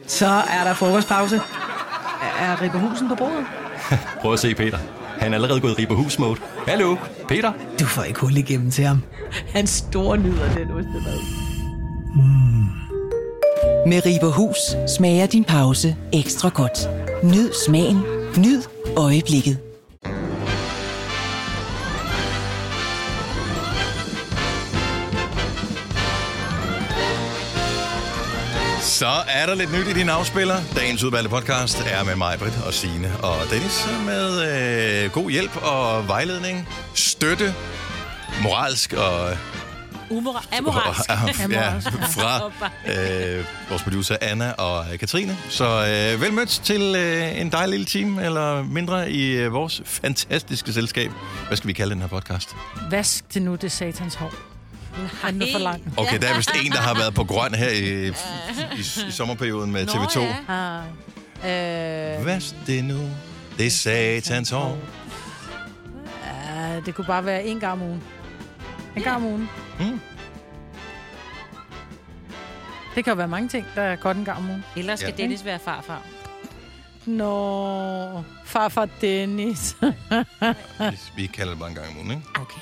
Så er der frokostpause. Er Ribberhusen på bordet? Prøv at se Peter. Han er allerede gået i Ribberhus-mode. Hallo, Peter? Du får ikke hul igennem til ham. Han store nyder den ostemad. Med Ribberhus smager din pause ekstra godt. Nyd smagen. Nyd øjeblikket. Så er der lidt nyt i din afspiller. Dagens udvalgte podcast er med mig, Britt og Signe og Dennis med god hjælp og vejledning, støtte, moralsk og amoralsk. Ja, fra vores producer Anna og Katrine. Så vel mødt til en dejlig lille time eller mindre i vores fantastiske selskab. Hvad skal vi kalde den her podcast? Vask det nu, det satans hår. Han er for lang. Okay, der er vist en, der har været på grøn her i sommerperioden med TV2. Vask det nu, det satans hår. Det kunne bare være en gang om ugen. En gang om ugen. Det kan jo være mange ting, der er godt en gang om ugen. Ellers skal Dennis være farfar. Nå, farfar Dennis. Vi kalder det bare en gang om ugen, ikke? Okay.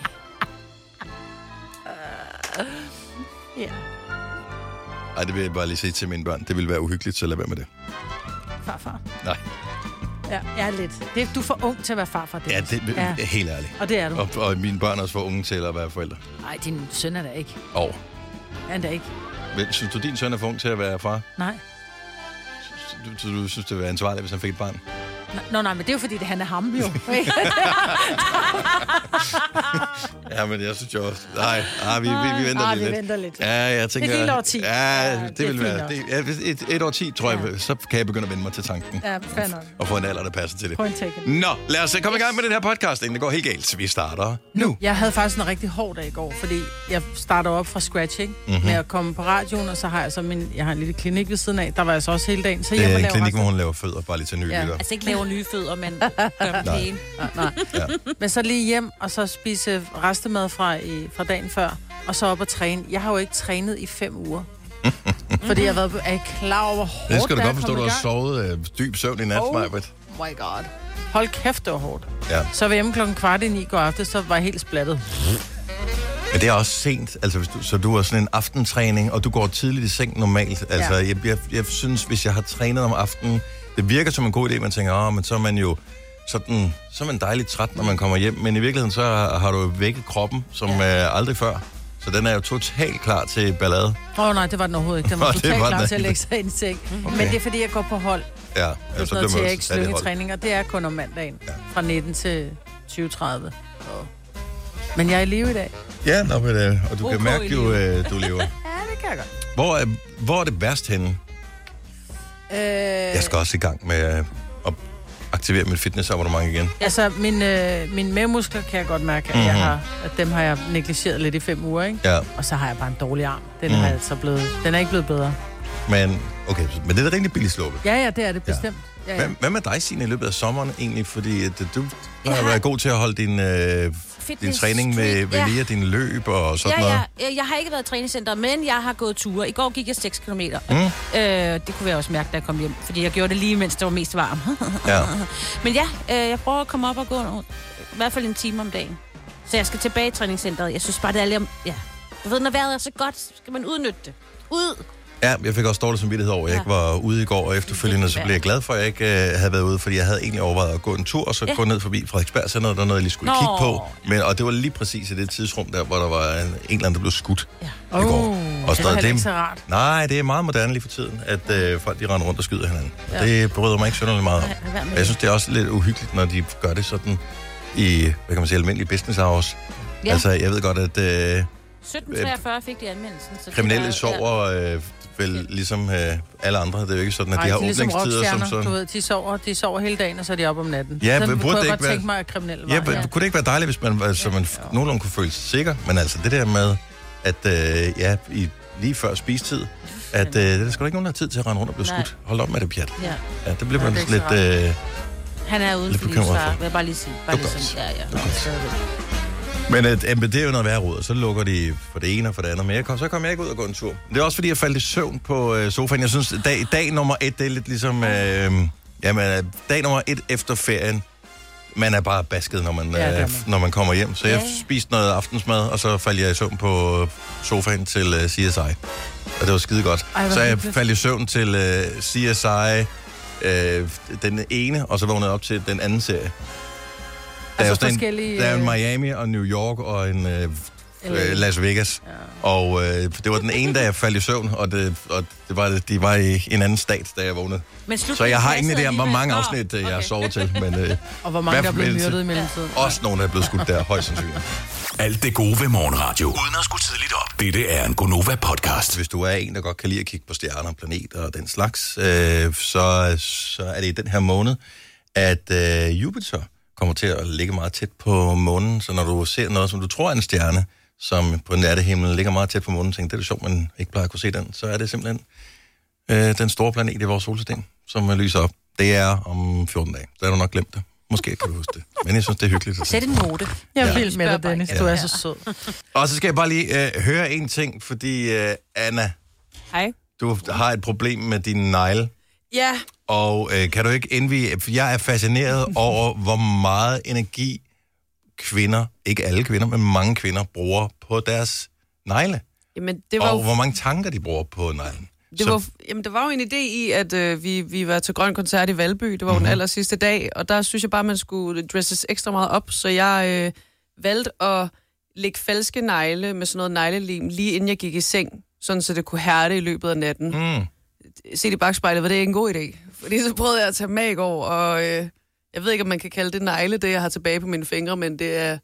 Ja. Ej, det vil jeg bare lige sige til mine børn. Det ville være uhyggeligt, så lad være med det. Farfar. Nej. Ja, jeg er lidt. Du er for ung til at være farfar, Dennis. Ja, det er helt ærligt. Og det er du. Og mine børn er også for unge til at være forældre. Nej, din søn er der ikke. Han er der ikke. Men synes du, din søn er for ung til at være far? Nej. Så du synes, det ville være ansvarligt, hvis han fik et barn? Nå, nej, men det er jo fordi, han er ham jo. Ja, men jeg synes jo også... Nej, vi venter lidt. Ja, jeg tænker... Et helt årti. Ja, det vil være... Et årti, tror jeg, så kan jeg begynde at vende mig til tanken. Ja, fair nok. Og få en alder, der passer til det. Point taken. Nå, lad os komme i gang med den her podcast, inden det går helt galt. Så vi starter nu. Jeg havde faktisk en rigtig hård dag i går, fordi jeg starter op fra scratch, ikke? Med at komme på radioen, og så har jeg så jeg har en lille klinik ved siden af. Der var jeg så også hele dagen. Så det er en klinik, hvor hun laver fødder, bare lige til nye lytter. Altså ikke laver nye fødder, men gør dem pæne. Nej. Ja. Men så lige hjem, og så spise restemad fra dagen før, og så op og træne. Jeg har jo ikke trænet i 5 uger. Fordi jeg har været klar over hårdt. Det skal du godt forstå, du har sovet dyb søvn i nat, Majbrit. Oh my god. Hold kæft, det var hårdt. Ja. Så var hjemme 8:15 går aften, så var jeg helt splattet. Men det er også sent, altså så du har sådan en aftentræning, og du går tidligt i seng normalt. Altså jeg synes, hvis jeg har trænet om aftenen, det virker som en god idé, man tænker, men så er man jo sådan, så er man dejligt træt, når man kommer hjem. Men i virkeligheden, så har du vækket kroppen, som aldrig før. Så den er jo totalt klar til ballade. Nej, det var den overhovedet ikke. Den var totalt klar til at lægge sig ind i seng. Okay. Men det er fordi, jeg går på hold. Ja, så bliver man ikke slyngetræning, og det er kun om mandagen. Ja. Fra 19 til 20:30. Men jeg er i live i dag. Ja, og du kan mærke jo, du lever. Ja, det kan jeg godt. Hvor er det værst henne? Jeg skal også i gang med at aktivere mit fitnessabonnement igen. Altså, mine mavemuskler kan jeg godt mærke, at dem har jeg negligeret lidt i 5 uger, ikke? Ja. Og så har jeg bare en dårlig arm. Den er ikke blevet bedre. Men det er da rigtig billigt sluppet. Ja, det er det bestemt. Ja. Hvad med dig, Signe, i løbet af sommeren egentlig? Fordi du har været god til at holde din træning med lige din løb og sådan noget. Jeg har ikke været i træningscenter, men jeg har gået ture. I går gik jeg 6 kilometer. Det kunne jeg også mærke, da jeg kom hjem. Fordi jeg gjorde det lige, mens det var mest varmt. Men jeg prøver at komme op og gå i hvert fald en time om dagen. Så jeg skal tilbage i træningscenteret. Jeg synes bare, det er lidt... Ja. Du ved, når vejret er så godt, skal man udnytte det. Ja, jeg fik også dårlig samvittighed over, at jeg ikke var ude i går, og efterfølgende så blev jeg glad for, at jeg ikke havde været ude, fordi jeg havde egentlig overvejet at gå en tur, og så gå ned forbi Frederiksberg Center, der er noget, jeg lige skulle kigge på. Og det var lige præcis i det tidsrum der, hvor der var en eller anden, der blev skudt i går. Og det var ikke så rart. Nej, det er meget moderne lige for tiden, at folk de render rundt og skyder hinanden. Ja. Det bryder mig ikke synderligt meget om. Jeg synes, det er også lidt uhyggeligt, når de gør det sådan i, hvad kan man sige, almindelige business hours. Ja. Altså, jeg ved godt, at 17:43 fik de anmeldelsen. Kriminelle sover vel ligesom alle andre. Det er jo ikke sådan, at de har åbningstider som sådan. Du ved, de sover hele dagen, og så er de op om natten. Ja, sådan burde det jeg ikke være... tænke mig, at kriminelle var. Ja, kunne det ikke være dejligt, hvis man nogenlunde kunne føle sig sikker? Men altså, det der med, at lige før spistid, at der skal da ikke nogen, der har tid til at rende rundt og blive skudt. Hold op med det pjat. Ja, det bliver man lidt... Han er uden for livsfare, vil jeg bare lige sige. Bare det er godt. Men det er jo noget værre råd, så lukker de for det ene og for det andet. Men så kommer jeg ikke ud og gå en tur. Det er også fordi, jeg faldt i søvn på sofaen. Jeg synes, dag nummer 1, det er lidt ligesom... dag nummer 1 efter ferien, man er bare basket, når man kommer hjem. Så jeg spiste noget aftensmad, og så faldt jeg i søvn på sofaen til CSI. Og det var skide godt. Så jeg faldt i søvn til CSI, den ene, og så vågnede jeg op til den anden serie. Altså der er en Miami og New York og en Las Vegas. Ja. Og det var den ene, da jeg faldt i søvn, og de var i en anden stat, da jeg vågnede. Så jeg har ingen idé om, hvor mange afsnit jeg har sovet til. Men, og hvor mange der er blevet myrdet i mellemtiden. Også nogen, der er blevet skudt der, højst sandsynligt. Alt det gode ved morgenradio, uden at skulle tidligt op. Dette er en Gonova-podcast. Hvis du er en, der godt kan lide at kigge på stjerner, planeter og den slags, så er det i den her måned, at Jupiter kommer til at ligge meget tæt på månen. Så når du ser noget, som du tror er en stjerne, som på nattehimlen ligger meget tæt på månen, tænker, det er sjovt, man ikke plejer at kunne se den, så er det simpelthen den store planet i vores solsystem, som lyser op. Det er om 14 dage. Så har du nok glemt det. Måske kan du huske det. Men jeg synes, det er hyggeligt. Sæt en note. Jeg er vild med dig, Dennis. Du er så sød. Og så skal jeg bare lige høre en ting, fordi Anna, hej. Du har et problem med din negle. Ja. Og kan du ikke indvie... Jeg er fascineret over, hvor meget energi kvinder, ikke alle kvinder, men mange kvinder, bruger på deres negle. Jamen, det var og hvor mange tanker de bruger på neglen. Der var jo en idé i, at vi var til Grøn Koncert i Valby. Det var jo den aller sidste dag, og der synes jeg bare, man skulle dresses ekstra meget op, så jeg valgte at lægge falske negle med sådan noget neglelim, lige inden jeg gik i seng, sådan så det kunne hærde i løbet af natten. Se i bagspejlet, var det ikke en god idé. Fordi så prøvede jeg at tage med i går, og jeg ved ikke, om man kan kalde det negle, det jeg har tilbage på mine fingre, men det er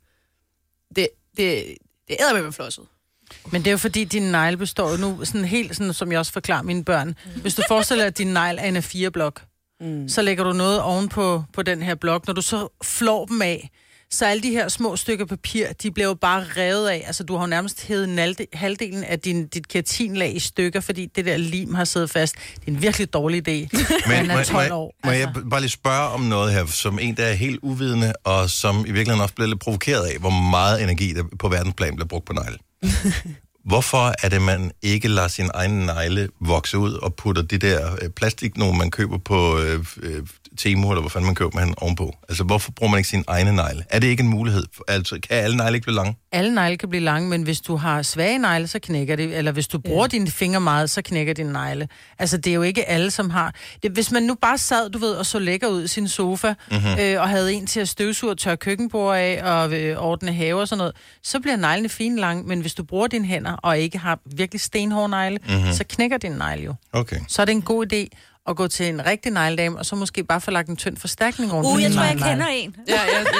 æder med flosset. Men det er jo fordi, din negle består nu sådan helt, sådan, som jeg også forklarer mine børn. Hvis du forestiller dig, at din negle er en A4-blok, så lægger du noget ovenpå på den her blok. Når du så flår dem af, så alle de her små stykker papir, de bliver jo bare revet af. Altså, du har jo nærmest hævet halvdelen af dit keratinlag i stykker, fordi det der lim har siddet fast. Det er en virkelig dårlig idé. Men må jeg bare lige spørge om noget her, som en, der er helt uvidende, og som i virkeligheden også bliver lidt provokeret af, hvor meget energi der på verdensplan bliver brugt på negle. Hvorfor er det, man ikke lader sin egen negle vokse ud og putter de der plastiknogen, man køber på Temu, eller hvor fanden man køber man ovenpå? Altså, hvorfor bruger man ikke sin egne negle? Er det ikke en mulighed? Altså, kan alle negle ikke blive lange? Alle negle kan blive lange, men hvis du har svage negle, så knækker det. Eller hvis du bruger dine fingre meget, så knækker din negle. Altså, det er jo ikke alle, som har... Hvis man nu bare sad, du ved, og så lækker ud i sin sofa, og havde en til at støvsuge og tørre køkkenbord af, og ordne have og sådan noget, så bliver neglene fine lange. Men hvis du bruger dine hænder, og ikke har virkelig stenhårde negle, så knækker din negle jo. Okay. Så er det en god idé at gå til en rigtig negledame, og så måske bare få lagt en tynd forstærkning rundt. Jeg tror, jeg kender en. Ja.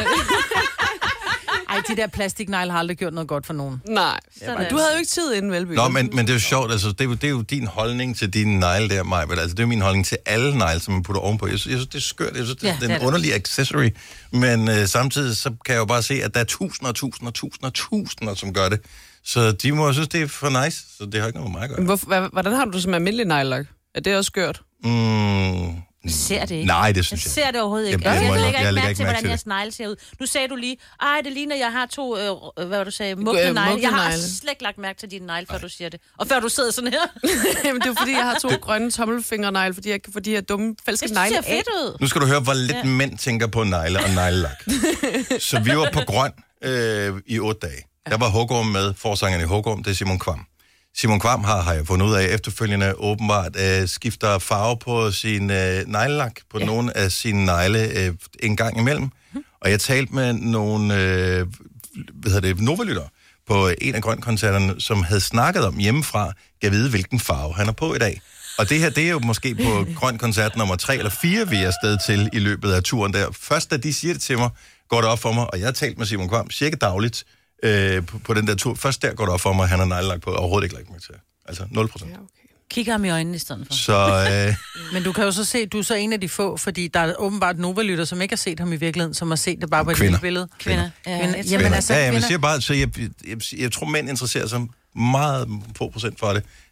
Ej, de der plastiknegle har aldrig gjort noget godt for nogen. Nej. Du havde jo ikke tid inden Valby. Nå, men det er jo sjovt, altså, det er jo din holdning til dine negle der, Maj, men altså, det er jo min holdning til alle negle, som man putter ovenpå. Jeg synes, det er skørt. Jeg synes, det er en underlig accessory, men samtidig så kan jeg jo bare se, at der er tusinder, som gør det. Så de må synes, det er for nice, så det har ikke noget med mig at gøre. Hvordan har du det som almindelig neglelak? Er det også skørt? Ser det ikke? Nej, det synes jeg. Ser det overhovedet ikke. Jeg lægger ikke mærke til, hvordan jeres negle ser ud. Nu sagde du lige, det ligner, jeg har to, hvad du sagde, mugne negle. Jeg har slet ikke lagt mærke til dine negle, før du siger det. Og før du sidder sådan her. Jamen, det er fordi, jeg har 2 grønne tommelfingernegle, fordi jeg ikke kan få de her dumme, falske negle af. Det ser fedt ud. Nu skal du høre, hvor lidt mænd tænker på negle og neglelak. Så vi var på Grøn i 8 dage. Der var Hugorm med, forsangeren i Hugorm, det er Simon Kvam. Simon Kvam har jeg fundet ud af efterfølgende åbenbart skifter farve på sin neglelak, på nogle af sine negle en gang imellem. Og jeg talte med nogle Nova-lyttere på en af Grøn-koncerterne, som havde snakket om hjemmefra, kan vide, hvilken farve han er på i dag. Og det her, det er jo måske på Grøn-koncert nummer 3 eller 4, vi er afsted til i løbet af turen der. Først da de siger det til mig, går det op for mig, og jeg har talt med Simon Kvam cirka dagligt, på den der tur. Først der går det op for mig, at han har neglelak på, og overhovedet ikke lagt mig til. Altså 0%. Ja, okay. Kigger ham i øjnene i stedet for. Så, Men du kan jo så se, du er så en af de få, fordi der er åbenbart Nova-lytter, som ikke har set ham i virkeligheden, som har set det bare på et lille billede. Kvinder. Jamen, altså, jeg siger bare, så jeg tror, mænd interesserer sig meget få procent for det.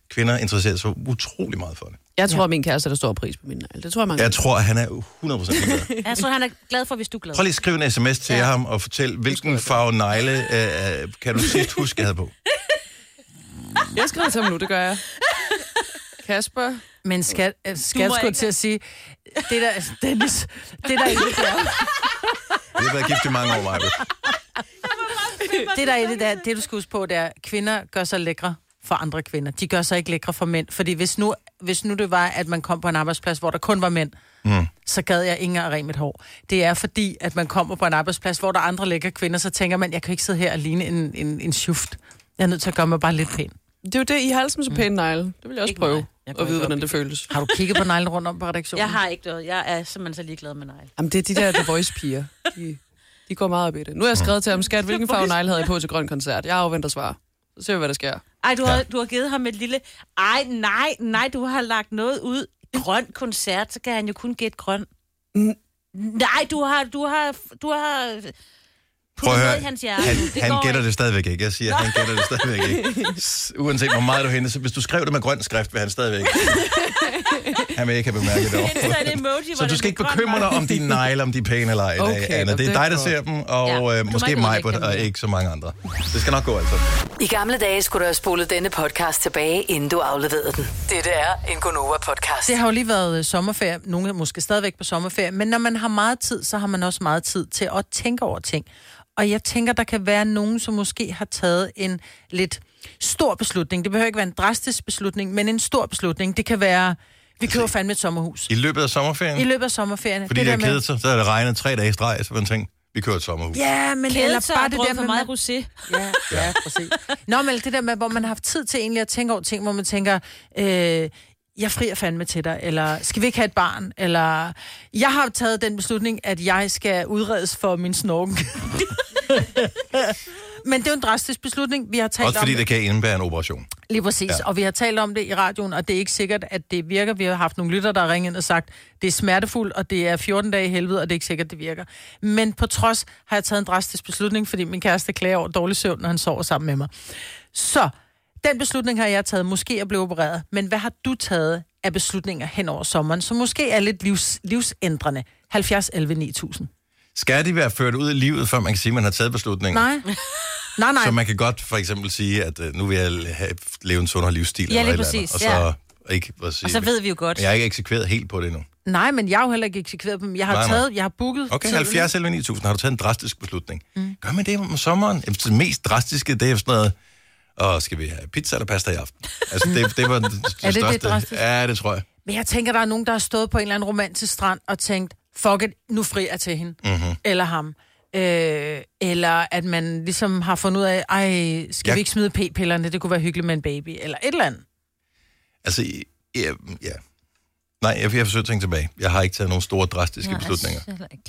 kvinder interesserer sig utrolig meget for det. Jeg tror, at min kæreste, der står pris på min negl. Det tror jeg, man Jeg tror, at han er 100% glad. Jeg tror, han er glad for, hvis du er glad. Prøv lige at skrive en sms til ham og fortæl, hvilken farve negle kan du sidst huske, jeg havde på. Jeg skriver til ham nu, det gør jeg. Kasper. Men skat skulle til at sige, det der, Dennis, det der ikke der. Vi har været gift i mange år, Maja. Det der er det der, det du skal huske på, det er, at kvinder gør sig lækre for andre kvinder. De gør sig ikke lækre for mænd. Fordi hvis nu det var, at man kom på en arbejdsplads, hvor der kun var mænd, så gad jeg ikke at rene mit hår. Det er fordi, at man kommer på en arbejdsplads, hvor der er andre lækre kvinder, så tænker man, jeg kan ikke sidde her og ligne en schuft. Jeg er nødt til at gøre mig bare lidt pæn. Det er jo det, I har som så pæne negle. Det vil jeg også prøve at vide, hvordan det føles. Har du kigget på neglen rundt om på redaktionen? Jeg har ikke noget. Jeg er simpelthen så ligeglad med negle. Jamen, det er de der The Voice-piger. De går meget op i det. Nu har jeg skrevet til ham, skat, hvilken farve negle havde jeg på til grøn koncert? Jeg afventer svar. Så ser vi, hvad der sker. Ej, du har givet ham et lille... Ej, nej, du har lagt noget ud. Grøn koncert, så kan han jo kun gætte grøn. Nej, du har Prøv at høre, i hans hjerte. han gætter det stadigvæk ikke. Jeg siger, han gætter det stadigvæk ikke. Uanset hvor meget du henter, så hvis du skrev det med grøn skrift, vil han stadigvæk. Han vil ikke have bemærket det over. Så du skal ikke bekymre dig om dine negle, om de er pæne eller ej. Okay, Anna. Det er dig, der ser dem, og måske mig, og ikke så mange andre. Det skal nok gå altså. I gamle dage skulle du have spolet denne podcast tilbage, inden du afleverede den. Dette er en Gonova-podcast. Det har jo lige været sommerferie. Nogle er måske stadigvæk på sommerferie. Men når man har meget tid, så har man også meget tid til at tænke over ting. Og jeg tænker, der kan være nogen, som måske har taget en lidt stor beslutning. Det behøver ikke være en drastisk beslutning, men en stor beslutning. Det kan være, vi køber fandme et sommerhus. I løbet af sommerferien? I løbet af sommerferien. Fordi det er kedet sig, så er det regnet 3 dage i streg, så man tænker, vi køber et sommerhus. Ja, men eller bare det der med meget rosé. Ja, præcis. Nå, men det der med, hvor man har haft tid til egentlig at tænke over ting, hvor man tænker, jeg frier fandme til dig, eller skal vi ikke have et barn, eller jeg har taget den beslutning, at jeg skal udredes for min snorken. Men det er jo en drastisk beslutning. Vi har talt også fordi om det kan indebære en operation. Lige præcis, og vi har talt om det i radioen, og det er ikke sikkert, at det virker. Vi har haft nogle lytter, der har ringet ind og sagt, det er smertefuldt, og det er 14 dage i helvede, og det er ikke sikkert, at det virker. Men på trods har jeg taget en drastisk beslutning, fordi min kæreste klager over dårlig søvn, når han sover sammen med mig. Så den beslutning har jeg taget, måske at blive opereret. Men hvad har du taget af beslutninger hen over sommeren, som måske er lidt livsændrende? 70 11 9000. Skal de være ført ud i livet, før man kan sige, at man har taget beslutningen? Nej. Så man kan godt for eksempel sige, at nu vil jeg leve en sundere livsstil. Ja, eller lige præcis. Og så, ikke, sige, og så ved vi jo godt. Jeg har ikke eksekveret helt på det endnu. Nej, men jeg har jo heller ikke eksekveret dem. Jeg har booket. Okay, 70 11 9000. Har du taget en drastisk beslutning? Gør man det om sommeren? Det mest drastiske, det er sådan noget, skal vi have pizza eller pasta i aften? Altså, det var det største. Det drastisk? Ja, det tror jeg. Men jeg tænker, der er nogen, der har stået på en eller anden romantisk strand og tænkt, fuck it, nu frier jeg til hende. Eller ham. Eller at man ligesom har fundet ud af, skal vi ikke smide p-pillerne? Det kunne være hyggeligt med en baby. Eller et eller andet. Altså, ja. Nej, jeg forsøger at tænke tilbage. Jeg har ikke taget nogle store, drastiske beslutninger.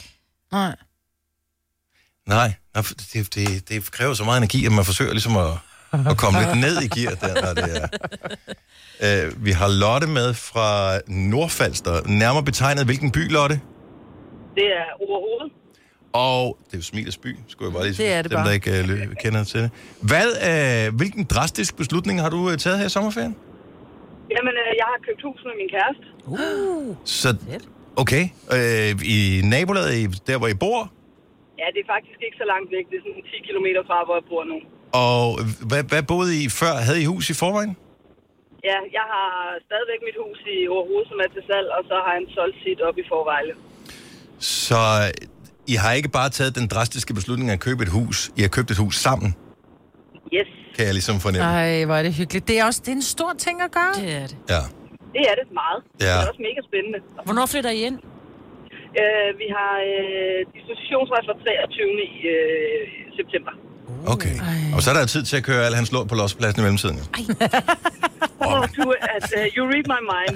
Nej, det kræver så meget energi, at man forsøger ligesom at komme lidt ned i gear, når det er. Vi har Lotte med fra Nordfalster. Nærmere betegnet, hvilken by, Lotte? Det er Oberhoved. Og det er jo Smilets by, skulle jeg bare lige sige. Det er det dem, bare. der ikke kender til det. Hvilken drastisk beslutning har du taget her i sommerferien? Jamen, jeg har købt hus med min kæreste. Så, okay. I nabolaget, der hvor I bor? Ja, det er faktisk ikke så langt væk. Det er sådan 10 kilometer fra, hvor jeg bor nu. Og hvad boede I før? Havde I hus i forvejen? Ja, jeg har stadigvæk mit hus i Oberhoved, som er til salg, og så har jeg en solgt sit op i Forvejle. Så I har ikke bare taget den drastiske beslutning at købe et hus. I har købt et hus sammen. Yes. Kan jeg ligesom fornemme. Ej, hvor er det hyggeligt. Det er en stor ting at gøre. Det er det. Ja. Det er det meget. Ja. Det er også mega spændende. Hvornår flytter I ind? Vi har dispositionsret for 23. September. Okay. Og så er der tid til at køre alle hans lån på lossepladsen i mellemtiden. You read my mind.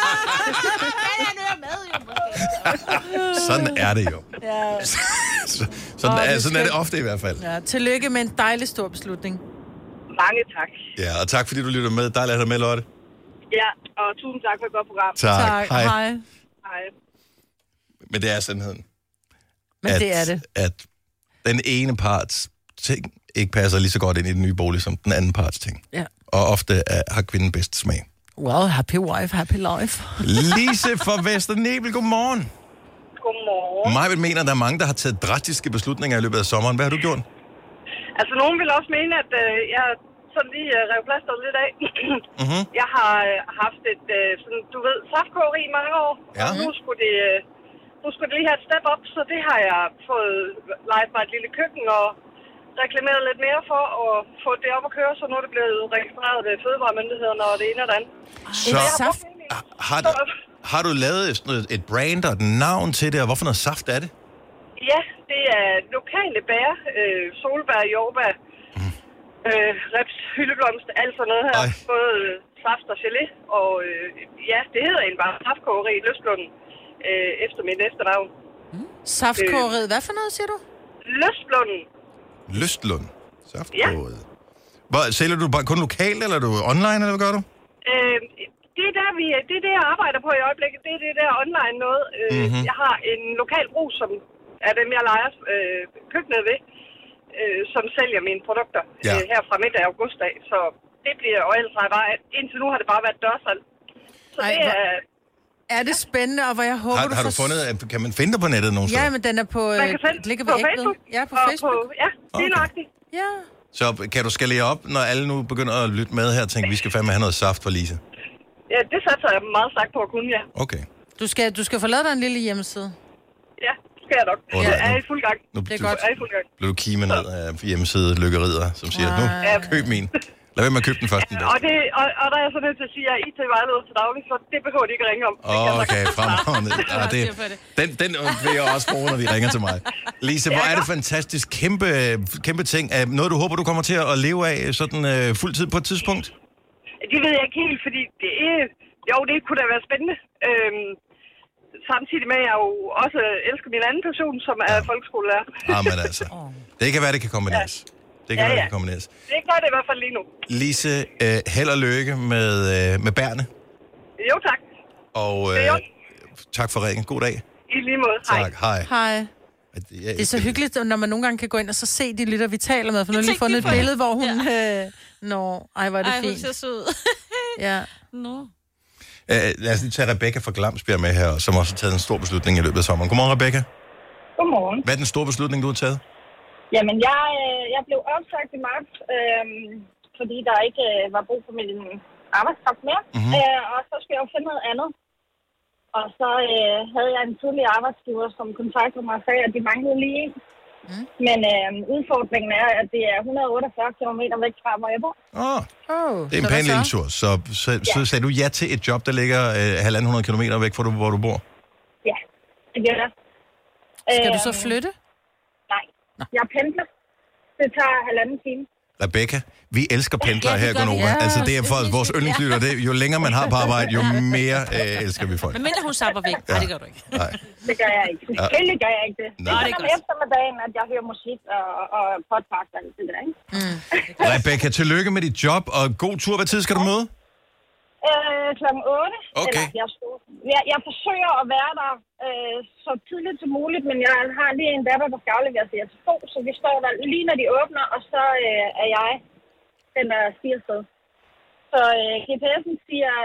Sådan er det jo. Ja. Sådan er det ofte i hvert fald. Ja, tillykke med en dejlig stor beslutning. Mange tak. Ja, og tak fordi du lytter med. Dejligt at have dig med, Lotte. Ja, og tusind tak for et godt program. Tak. Hej. Hej. Men det er sandheden. Men det er det. At den ene parts ting ikke passer lige så godt ind i den nye bolig, som den anden parts ting. Ja. og ofte har kvinden bedst smag. Well, happy wife, happy life. Lise fra Vesternebel, godmorgen. Godmorgen. Mig mener, der er mange, der har taget drastiske beslutninger i løbet af sommeren. Hvad har du gjort? Altså, nogen vil også mene, at jeg sådan lige rev plasteret lidt af. Mm-hmm. Jeg har haft et, sådan, du ved, saftkogeri i mange år. Ja. Og nu skulle det lige have et step op, så det har jeg fået lejet mig et lille køkken og reklameret lidt mere for at få det op at køre, så nu er det blevet registreret ved fødevaremyndighederne og det ene og det andet. Så har du lavet et brand og et navn til det, og hvorfor noget saft er det? Ja, det er lokale bær, solbær, jordbær, reps, hyldeblomst, alt sådan noget her. Ej. Både saft og gelé, og ja, det hedder egentlig bare saftkogeri i Lystlunden, efter mit efternavn. Saftkogeriet, hvad for noget, siger du? Lystlunden. Lystlund. Saftkogeriet. Ja. Sælger du bare kun lokalt, eller er du online, eller hvad gør du? Det er det, jeg arbejder på i øjeblikket. Det er det der online noget. Jeg har en lokal brug, som er dem, jeg leger køkkenet ved, som sælger mine produkter her fra midt af august af. Så det bliver, og ellers har jeg bare, indtil nu har det bare været dørsalg. Så det er... Er det spændende, og hvor jeg håber, har du fundet, kan man finde dig på nettet nogen steder? Ja, men den er på... Man kan finde ligger på Facebook. Ja, på Facebook. Ja, det er nøjagtigt. Ja. Så kan du skalere op, når alle nu begynder at lytte med her og tænke, vi skal fandme have noget saft for Lise? Ja, det satser jeg meget stærkt på at kunne, ja. Okay. Du skal få lavet dig en lille hjemmeside. Ja, skal jeg nok. Jeg er i fuld gang. Det er godt. Jeg er i fuld gang. Blev du kimet ned af hjemmeside Lykkerider, som siger, nu køb min. Lad være med at købe den først. Og der er jeg så nødt til at sige, at jeg er IT-vejleder til daglig, så det behøver de ikke at ringe om. Okay, fremragende. Den vil jeg også bruge, når de ringer til mig. Lise, hvor er det fantastisk. Kæmpe ting. Noget, du håber, du kommer til at leve af sådan fuldtid på et tidspunkt? Det ved jeg ikke helt, fordi det kunne da være spændende. Samtidig med, at jeg jo også elsker min anden person, som er folkeskolelærer. Men altså, det kan være, det kan kombineres. Det kan være, det kan kombineres. Det gør det i hvert fald lige nu. Lise, held og lykke med bærene. Jo, tak. Og tak for ringen. God dag. I lige måde. Tak. Hej. Det er så hyggeligt, når man nogle gange kan gå ind og så se de lytter, vi taler med. For nu har lige fundet et billede, hvor hun... hvor er det fint. Hun ser så ud. Ja. Lad os lige tage Rebecca fra Glamsbjerg med her, som også har taget en stor beslutning i løbet af sommeren. Godmorgen, Rebecca. Godmorgen. Hvad er den store beslutning, du har taget? Jamen, jeg blev opsagt i marts, fordi der ikke var brug for min arbejdskraft mere. Mm-hmm. Og så skulle jeg jo finde noget andet. Og så havde jeg en tidlig arbejdsgiver, som kontaktede mig og sagde, at de manglede lige en. Mm. Men udfordringen er, at det er 148 km væk fra, hvor jeg bor. Det er en pæn lille tur. Så sagde du ja til et job, der ligger 150 km væk fra, hvor du bor? Ja, det gør jeg. Skal du så flytte? Nej, jeg pendler. Det tager 1,5 time. Rebecca, vi elsker pendlere her i Gonova. Altså, det er for vores yndlingslytter. Jo længere man har på arbejde, jo mere elsker vi folk. Men mindre hun sapper væk. Nej, det gør du ikke. Nej. Det gør jeg ikke. Selvfølgelig gør jeg ikke det. Det er om eftermiddagen, at jeg hører musik og podcast og alt det der, ikke? Rebecca, tillykke med dit job, og god tur. Hvad tid skal du møde? Klokken 8. Okay. Jeg forsøger at være der så tidligt som muligt, men jeg har lige en datter, der skal aflevere sig til 2, så vi står der lige når de åbner, og så er jeg den, der stiger sted. Så GPS'en siger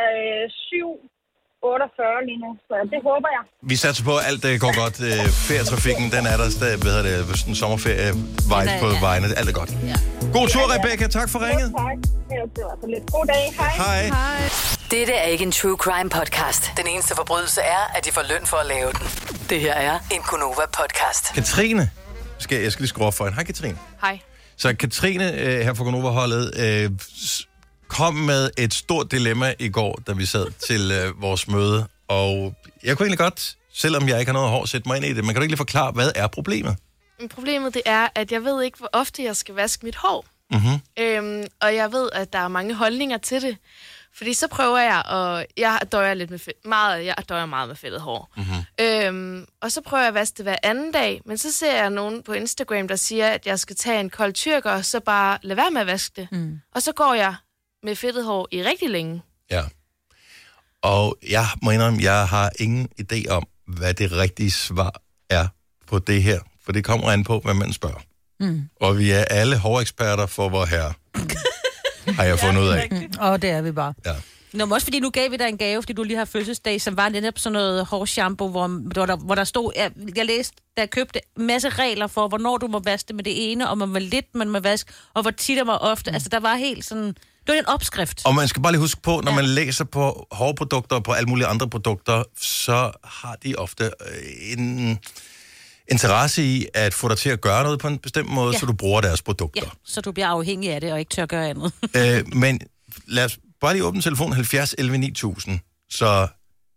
7:48 lige nu, så det håber jeg. Vi satser på, at alt går godt. Ferietrafikken, den er der stadig, sådan sommerferie-vej på vejene. Alt er godt. Ja. God tur, Rebecca. Tak for ringet. Tak. Det var så lidt. God dag. Hej. Dette er ikke en true crime podcast. Den eneste forbrydelse er, at de får løn for at lave den. Det her er en Gonova podcast. Katrine, jeg skal lige skrue op for hende. Hej, Katrine. Hej. Så Katrine her fra Gonova-holdet kom med et stort dilemma i går, da vi sad til vores møde. Og jeg kunne egentlig godt, selvom jeg ikke har noget hår, sætte mig ind i det. Men kan du ikke lige forklare, hvad er problemet? Problemet det er, at jeg ved ikke, hvor ofte jeg skal vaske mit hår. Mm-hmm. Og jeg ved, at der er mange holdninger til det. Fordi så prøver jeg, og jeg døjer lidt med meget med fedtet hår. Mm-hmm. Og så prøver jeg at vaske det hver anden dag, men så ser jeg nogen på Instagram, der siger, at jeg skal tage en kold tyrker, og så bare lade være med at vaske det. Mm. Og så går jeg med fedtet hår i rigtig længe. Ja. Og jeg må indrømme, jeg har ingen idé om, hvad det rigtige svar er på det her. For det kommer an på, hvad man spørger. Mm. Og vi er alle håreksperter for vor herre. har jeg fundet ud af. Det er vi bare. Ja. Nå, men også fordi nu gav vi dig en gave, fordi du lige har fødselsdag, som var netop sådan noget hårshampoo, hvor der stod, jeg læste, da jeg købte en masse regler for, hvornår du må vaske det med det ene, og hvor lidt man må vaske, og hvor tit og hvor ofte. Altså, der var helt sådan, det var en opskrift. Og man skal bare lige huske på, når man læser på hårprodukter og på alle mulige andre produkter, så har de ofte en interesse i at få dig til at gøre noget på en bestemt måde, så du bruger deres produkter. Ja, så du bliver afhængig af det, og ikke tør at gøre andet. Men lad os bare lige åbne telefonen 70 11 9000. Så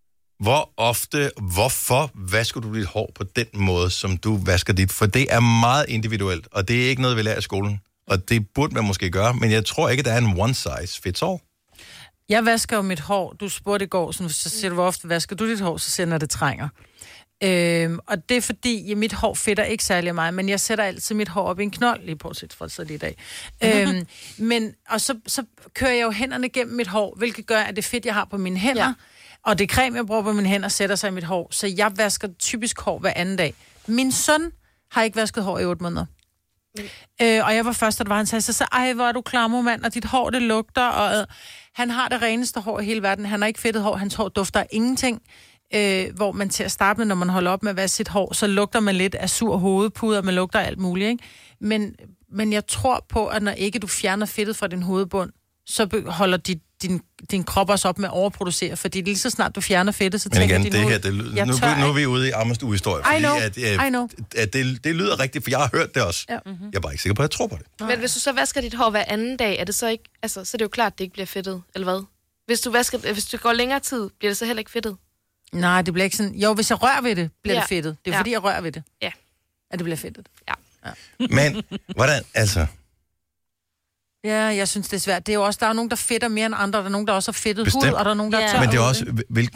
hvorfor vasker du dit hår på den måde, som du vasker dit? For det er meget individuelt, og det er ikke noget, vi lærer i skolen. Og det burde man måske gøre, men jeg tror ikke, der er en one size fits all. Jeg vasker jo mit hår. Du spurgte i går, så siger du, hvor ofte vasker du dit hår, så siger når det trænger. Og det er fordi, mit hår fedter ikke særlig meget, men jeg sætter altid mit hår op i en knold, lige bortset fra så det i dag. Og så kører jeg jo hænderne gennem mit hår, hvilket gør, at det fedt, jeg har på mine hænder, og det creme, jeg bruger på mine hænder, sætter sig i mit hår. Så jeg vasker typisk hår hver anden dag. Min søn har ikke vasket hår i 8 måneder. Og jeg var først, da han sagde, så ej, hvor er du klammer, mand, og dit hår, det lugter, og han har det reneste hår i hele verden. Han har ikke fedtet hår, hans hår dufter af ingenting. Hvor man til at starte med, når man holder op med at vaske sit hår, så lugter man lidt af sur hovedpuder, man lugter alt muligt, ikke? Men jeg tror på, at når ikke du fjerner fedtet fra din hovedbund, så holder din krop også op med at overproducere, fordi lige så snart du fjerner fedtet, så tænker din hoved... Nu er vi ude i Ammerst ugehistorie, fordi det lyder rigtigt, for jeg har hørt det også. Ja. Jeg er bare ikke sikker på, at jeg tror på det. Men hvis du så vasker dit hår hver anden dag, er det så ikke... Altså, så er det jo klart, at det ikke bliver fedtet, eller hvad? Hvis du går længere tid, bliver det så heller ikke fedtet? Nej, det bliver ikke sådan... Jo, hvis jeg rører ved det, bliver det fedtet. Det er fordi, jeg rører ved det. Ja. At det bliver fedtet. Ja. Men, hvordan... Altså... Ja, jeg synes, det er svært. Det er jo også... Der er nogen, der fedter mere end andre. Der er nogen, der også har fedtet hud, og der er nogen, der er tør. Men det er også,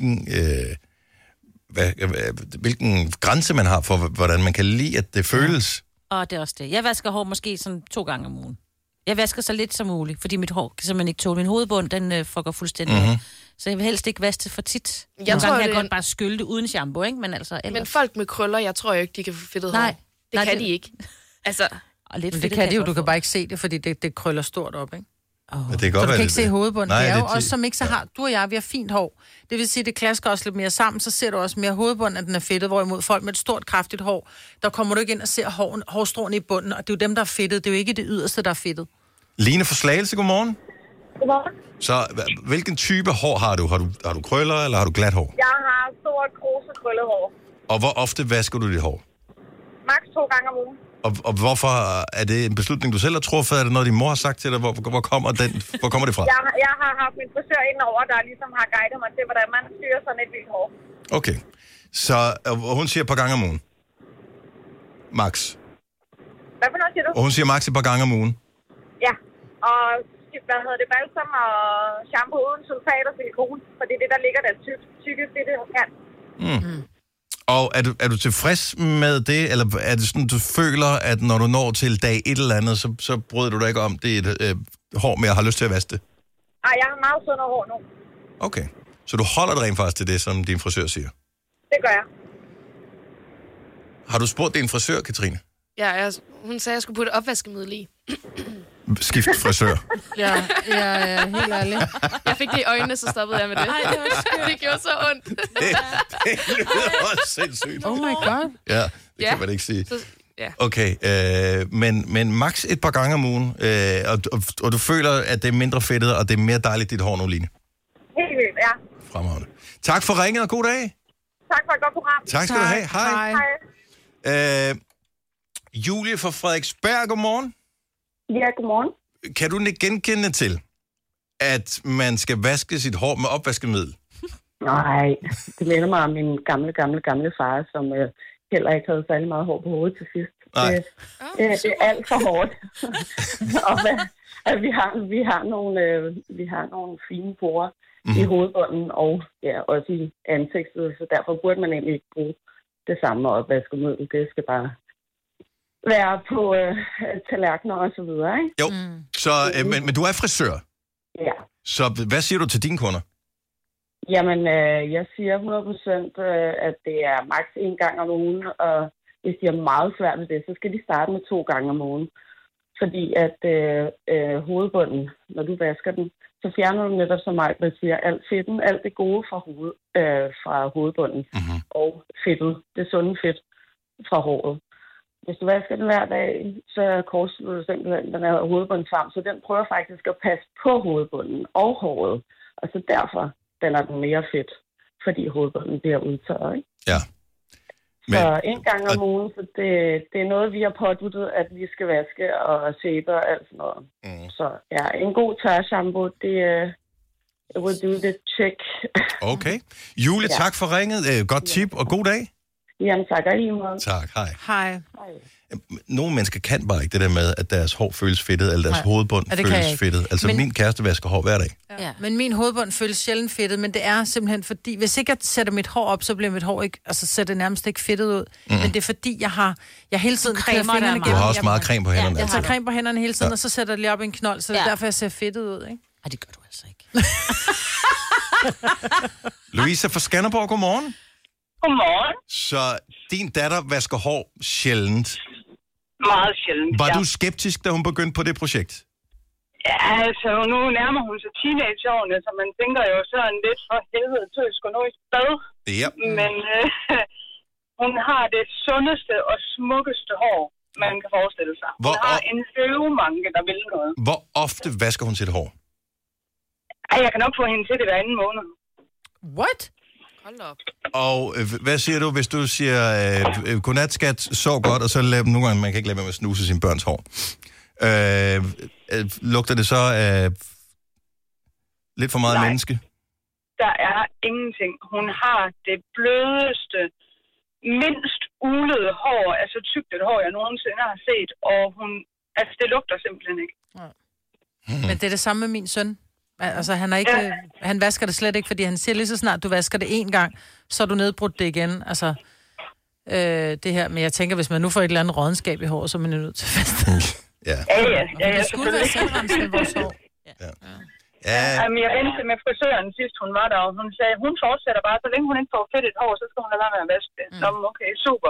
hvilken grænse man har for, hvordan man kan lide, at det føles. Og det er også det. Jeg vasker hår måske sådan 2 gange om ugen. Jeg vasker så lidt som muligt, fordi mit hår kan simpelthen ikke tåle. Min hovedbund, den fucker fuldstændig. Så jeg vil helst ikke vaske det for tit. Jeg tror, jeg godt bare skylde det uden shampoo, ikke? Men altså ellers... Men folk med krøller, jeg tror jo ikke, de kan få fedtet hår. Det kan de ikke. Altså... Og lidt det kan de jo, du kan bare ikke se det, fordi det krøller stort op, ikke? Det kan godt så du kan ikke se hovedbunden. Nej, det er jo også, som ikke så har... Du og jeg, vi har fint hår. Det vil sige, det klasker også lidt mere sammen, så ser du også mere hovedbunden, at den er fedtet, hvorimod folk med et stort, kraftigt hår, der kommer du ikke ind og ser hårstråene i bunden, og det er jo dem, der er fedtet. Det er jo ikke det yderste, der er fedtet. Line fra Slagelse, godmorgen. Godmorgen. Så hvilken type hår har du? Har du krøller, eller har du glat hår? Jeg har stort, kruse, krøllet hår. Og hvor ofte vasker du dit hår? Maks 2 gange om ugen. Og hvorfor er det en beslutning, du selv har truffet? Er det noget, din mor har sagt til dig? Hvor kommer det fra? Jeg har haft min frisør indover, der ligesom har guidet mig til, hvordan man styrer sådan et vildt hår. Okay. Så hun siger et par gange om ugen? Max? Hvad for noget siger du? Og hun siger max et par gange om ugen? Ja. Og balsam og shampoo uden sulfat og silikon. For det er det, der ligger der tykkest i det kan. Og er du tilfreds med det, eller er det sådan, du føler, at når du når til dag et eller andet, så bryder du dig ikke om, det er et hår mere, har lyst til at vaske det? Nej, jeg har meget sundere hår nu. Okay. Så du holder det rent faktisk til det, som din frisør siger? Det gør jeg. Har du spurgt din frisør, Katrine? Ja, hun sagde, at jeg skulle putte opvaskemiddel i. Skift frisør. Ja, helt ærligt. Jeg fik det i øjnene, så stoppede jeg med det. Nej, det gjorde så ondt. Det lyder også sindssygt. Oh my god. Ja, det kan man ikke sige. Ja. Okay, men max et par gange om ugen, og du føler, at det er mindre fedtet, og det er mere dejligt, dit hår nu, Line? Helt vildt, ja. Fremragende. Tak for ringet, og god dag. Tak for et godt program. Tak skal du have. Hej. Julie fra Frederiksberg, godmorgen. Ja, godmorgen. Kan du genkende til, at man skal vaske sit hår med opvaskemiddel? Nej, det minder mig om min gamle far, som heller ikke havde særlig meget hår på hovedet til sidst. Det er alt for hårdt. Og vi har nogle fine porer i hovedbunden og også i ansigtet, så derfor burde man egentlig ikke bruge det samme opvaskemiddel. Det skal bare være på tallerkener og så videre, ikke? Jo, så, men du er frisør? Ja. Så hvad siger du til dine kunder? Jamen, jeg siger 100%, at det er maks 1 gang om ugen, og hvis de har meget svært ved det, så skal de starte med 2 gange om ugen. Fordi at hovedbunden, når du vasker den, så fjerner du netop, som Maj-Brit siger, alt fedten, alt det gode fra hovedbunden, og fedtet, det sunde fedt fra håret. Hvis du vasker den hver dag, så kortslutter du simpelthen den her hovedbunden sammen, så den prøver faktisk at passe på hovedbunden og håret, og så derfor danner den mere fedt, fordi hovedbunden bliver udtørret, ikke? Ja. Så en gang om ugen, så det er noget, vi har påduttet, at vi skal vaske og shape og alt sådan noget. Så ja, en god tørshampoo, det will do the check. Okay. Julie, tak for ringet. Godt tip, og god dag. Jamen, tak og i måde. Tak, hej. Hej. Nogle mennesker kan bare ikke det der med, at deres hår føles fedtet, eller deres hovedbund føles fedtet. Altså, min kæreste vasker hår hver dag. Ja, men min hovedbund føles sjældent fedtet, men det er simpelthen fordi, hvis ikke jeg sætter mit hår op, så bliver mit hår ikke, altså ser det nærmest ikke fedtet ud. Men det er fordi, jeg hele tiden kører fingrene gennem. Du har også meget creme på hænderne. Jeg tager creme på hænderne hele tiden, og så sætter jeg lige op i en knold, så det er derfor, jeg ser fedtet ud, ikke? Ej, det gør du altså ikke. Louise fra Skanderborg, godmorgen. Godmorgen. Så din datter vasker hår sjældent. Meget sjældent, Var du skeptisk, da hun begyndte på det projekt? Ja, altså nu nærmer hun sig teenageårene, så man tænker jo sådan lidt for helvede, så skal nå i bad. Ja. Men hun har det sundeste og smukkeste hår, man kan forestille sig. Hun har en høvemanke, der vil noget. Hvor ofte vasker hun sit hår? Ej, jeg kan nok få hende til det hver anden måned. What? Hold op. Og hvad siger du, hvis du siger, godnat skat, sov godt, og så nogle gange, man kan ikke lade være med at snuse sine børns hår. Lugter det så lidt for meget menneske? Der er ingenting. Hun har det blødeste, mindst ulede hår, altså tykt et hår, jeg nogensinde har set, og det lugter simpelthen ikke. Men det er det samme med min søn. Altså, han vasker det slet ikke, fordi han siger lige så snart, du vasker det en gang, så er du nedbrudt det igen. Altså, det her, men jeg tænker, hvis man nu får et eller andet rådenskab i håret, så er man nødt til fest. Ja. Det skulle være selvrensende vores hår. Jamen, jeg vendte med frisøren sidst, hun var der, og hun sagde, hun fortsætter bare, så længe hun ikke får fedt et hår, så skal hun lade være med at vaske det. Okay, super.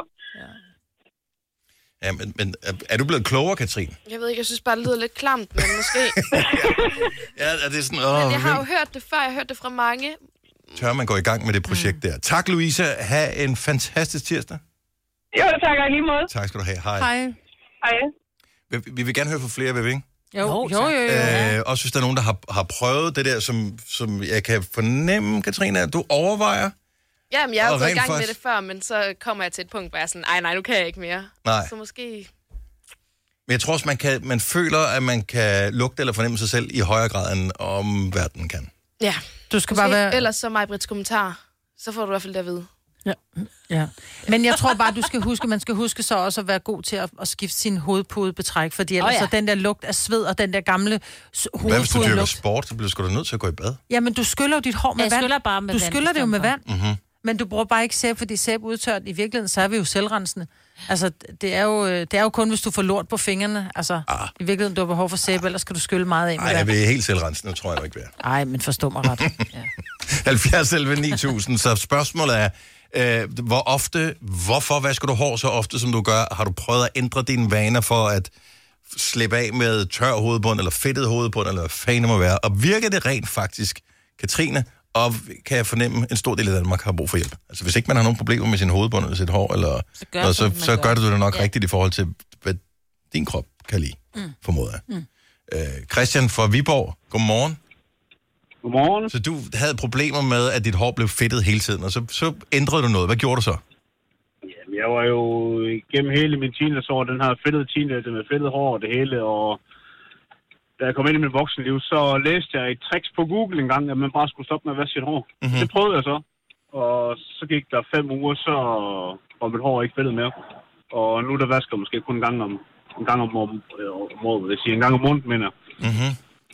Ja, men er du blevet klogere, Katrin? Jeg ved ikke, jeg synes bare, det lyder lidt klamt, men måske. Ja, det er sådan, men jeg har jo hørt det før, jeg har hørt det fra mange. Tør man gå i gang med det projekt der. Tak, Louise. Ha' en fantastisk tirsdag. Jo, tak og lige måde. Tak skal du have. Hej. Hej. Vi vil gerne høre fra flere, vil vi ikke? Jo. Også hvis der er nogen, der har prøvet det der, som jeg kan fornemme, Katrine, at du overvejer. Jamen, jeg har jo gået i gang med det før, men så kommer jeg til et punkt, hvor jeg er sådan, nej, nu kan jeg ikke mere. Nej. Så måske... Men jeg tror også, man føler, at man kan lugte eller fornemme sig selv i højere grad, end omverdenen kan. Ja. Du skal bare være... Ellers så Maj-Brits kommentar. Så får du i hvert fald det at vide. Ja. Men jeg tror bare, man skal huske så også at være god til at skifte sin hovedpudebetræk, fordi ellers så den der lugt af sved og den der gamle hovedpudelugt. Hvad hvis du dyrker sport, så bliver du sgu da nødt til at gå i bad? Ja, men du skyller jo dit hår med vand. Skyller bare med du vand. Skyller det jo med vand. Mm-hmm. Men du bruger bare ikke sæbe, fordi sæbe udtørt. I virkeligheden, så er vi jo selvrensende. Altså, det er jo kun, hvis du får lort på fingrene. Altså, i virkeligheden, du har behov for sæbe, ellers skal du skylle meget af med vand. Nej, jeg vil helt selvrensende, tror jeg nok ikke være. Nej, men forstå mig ret. 70-9000, så spørgsmålet er, hvorfor vasker du hår så ofte, som du gør? Har du prøvet at ændre dine vaner for at slippe af med tør hovedbund, eller fedtet hovedbund, eller hvad fanden det må være? Og virker det rent faktisk, Katrine, og kan jeg fornemme, en stor del af Danmark har brug for hjælp? Altså, hvis ikke man har nogen problemer med sin hovedbund eller sit hår, eller så gør du det nok rigtigt i forhold til, hvad din krop kan lide, formoder jeg. Christian fra Viborg, godmorgen. Godmorgen. Så du havde problemer med, at dit hår blev fedtet hele tiden, og så ændrede du noget. Hvad gjorde du så? Jamen, jeg var jo gennem hele min teenageår, den her fedtede teenager med fedtet hår og det hele, og da jeg kom ind i mit voksenliv, så læste jeg et tricks på Google en gang, at man bare skulle stoppe med at vaske sit hår. Mm-hmm. Det prøvede jeg så, og så gik der 5 uger, så var mit hår ikke fedtet mere. Og nu der vasker jeg måske kun en gang om året, vil jeg sige. En gang om måneden, mener jeg. Mm-hmm.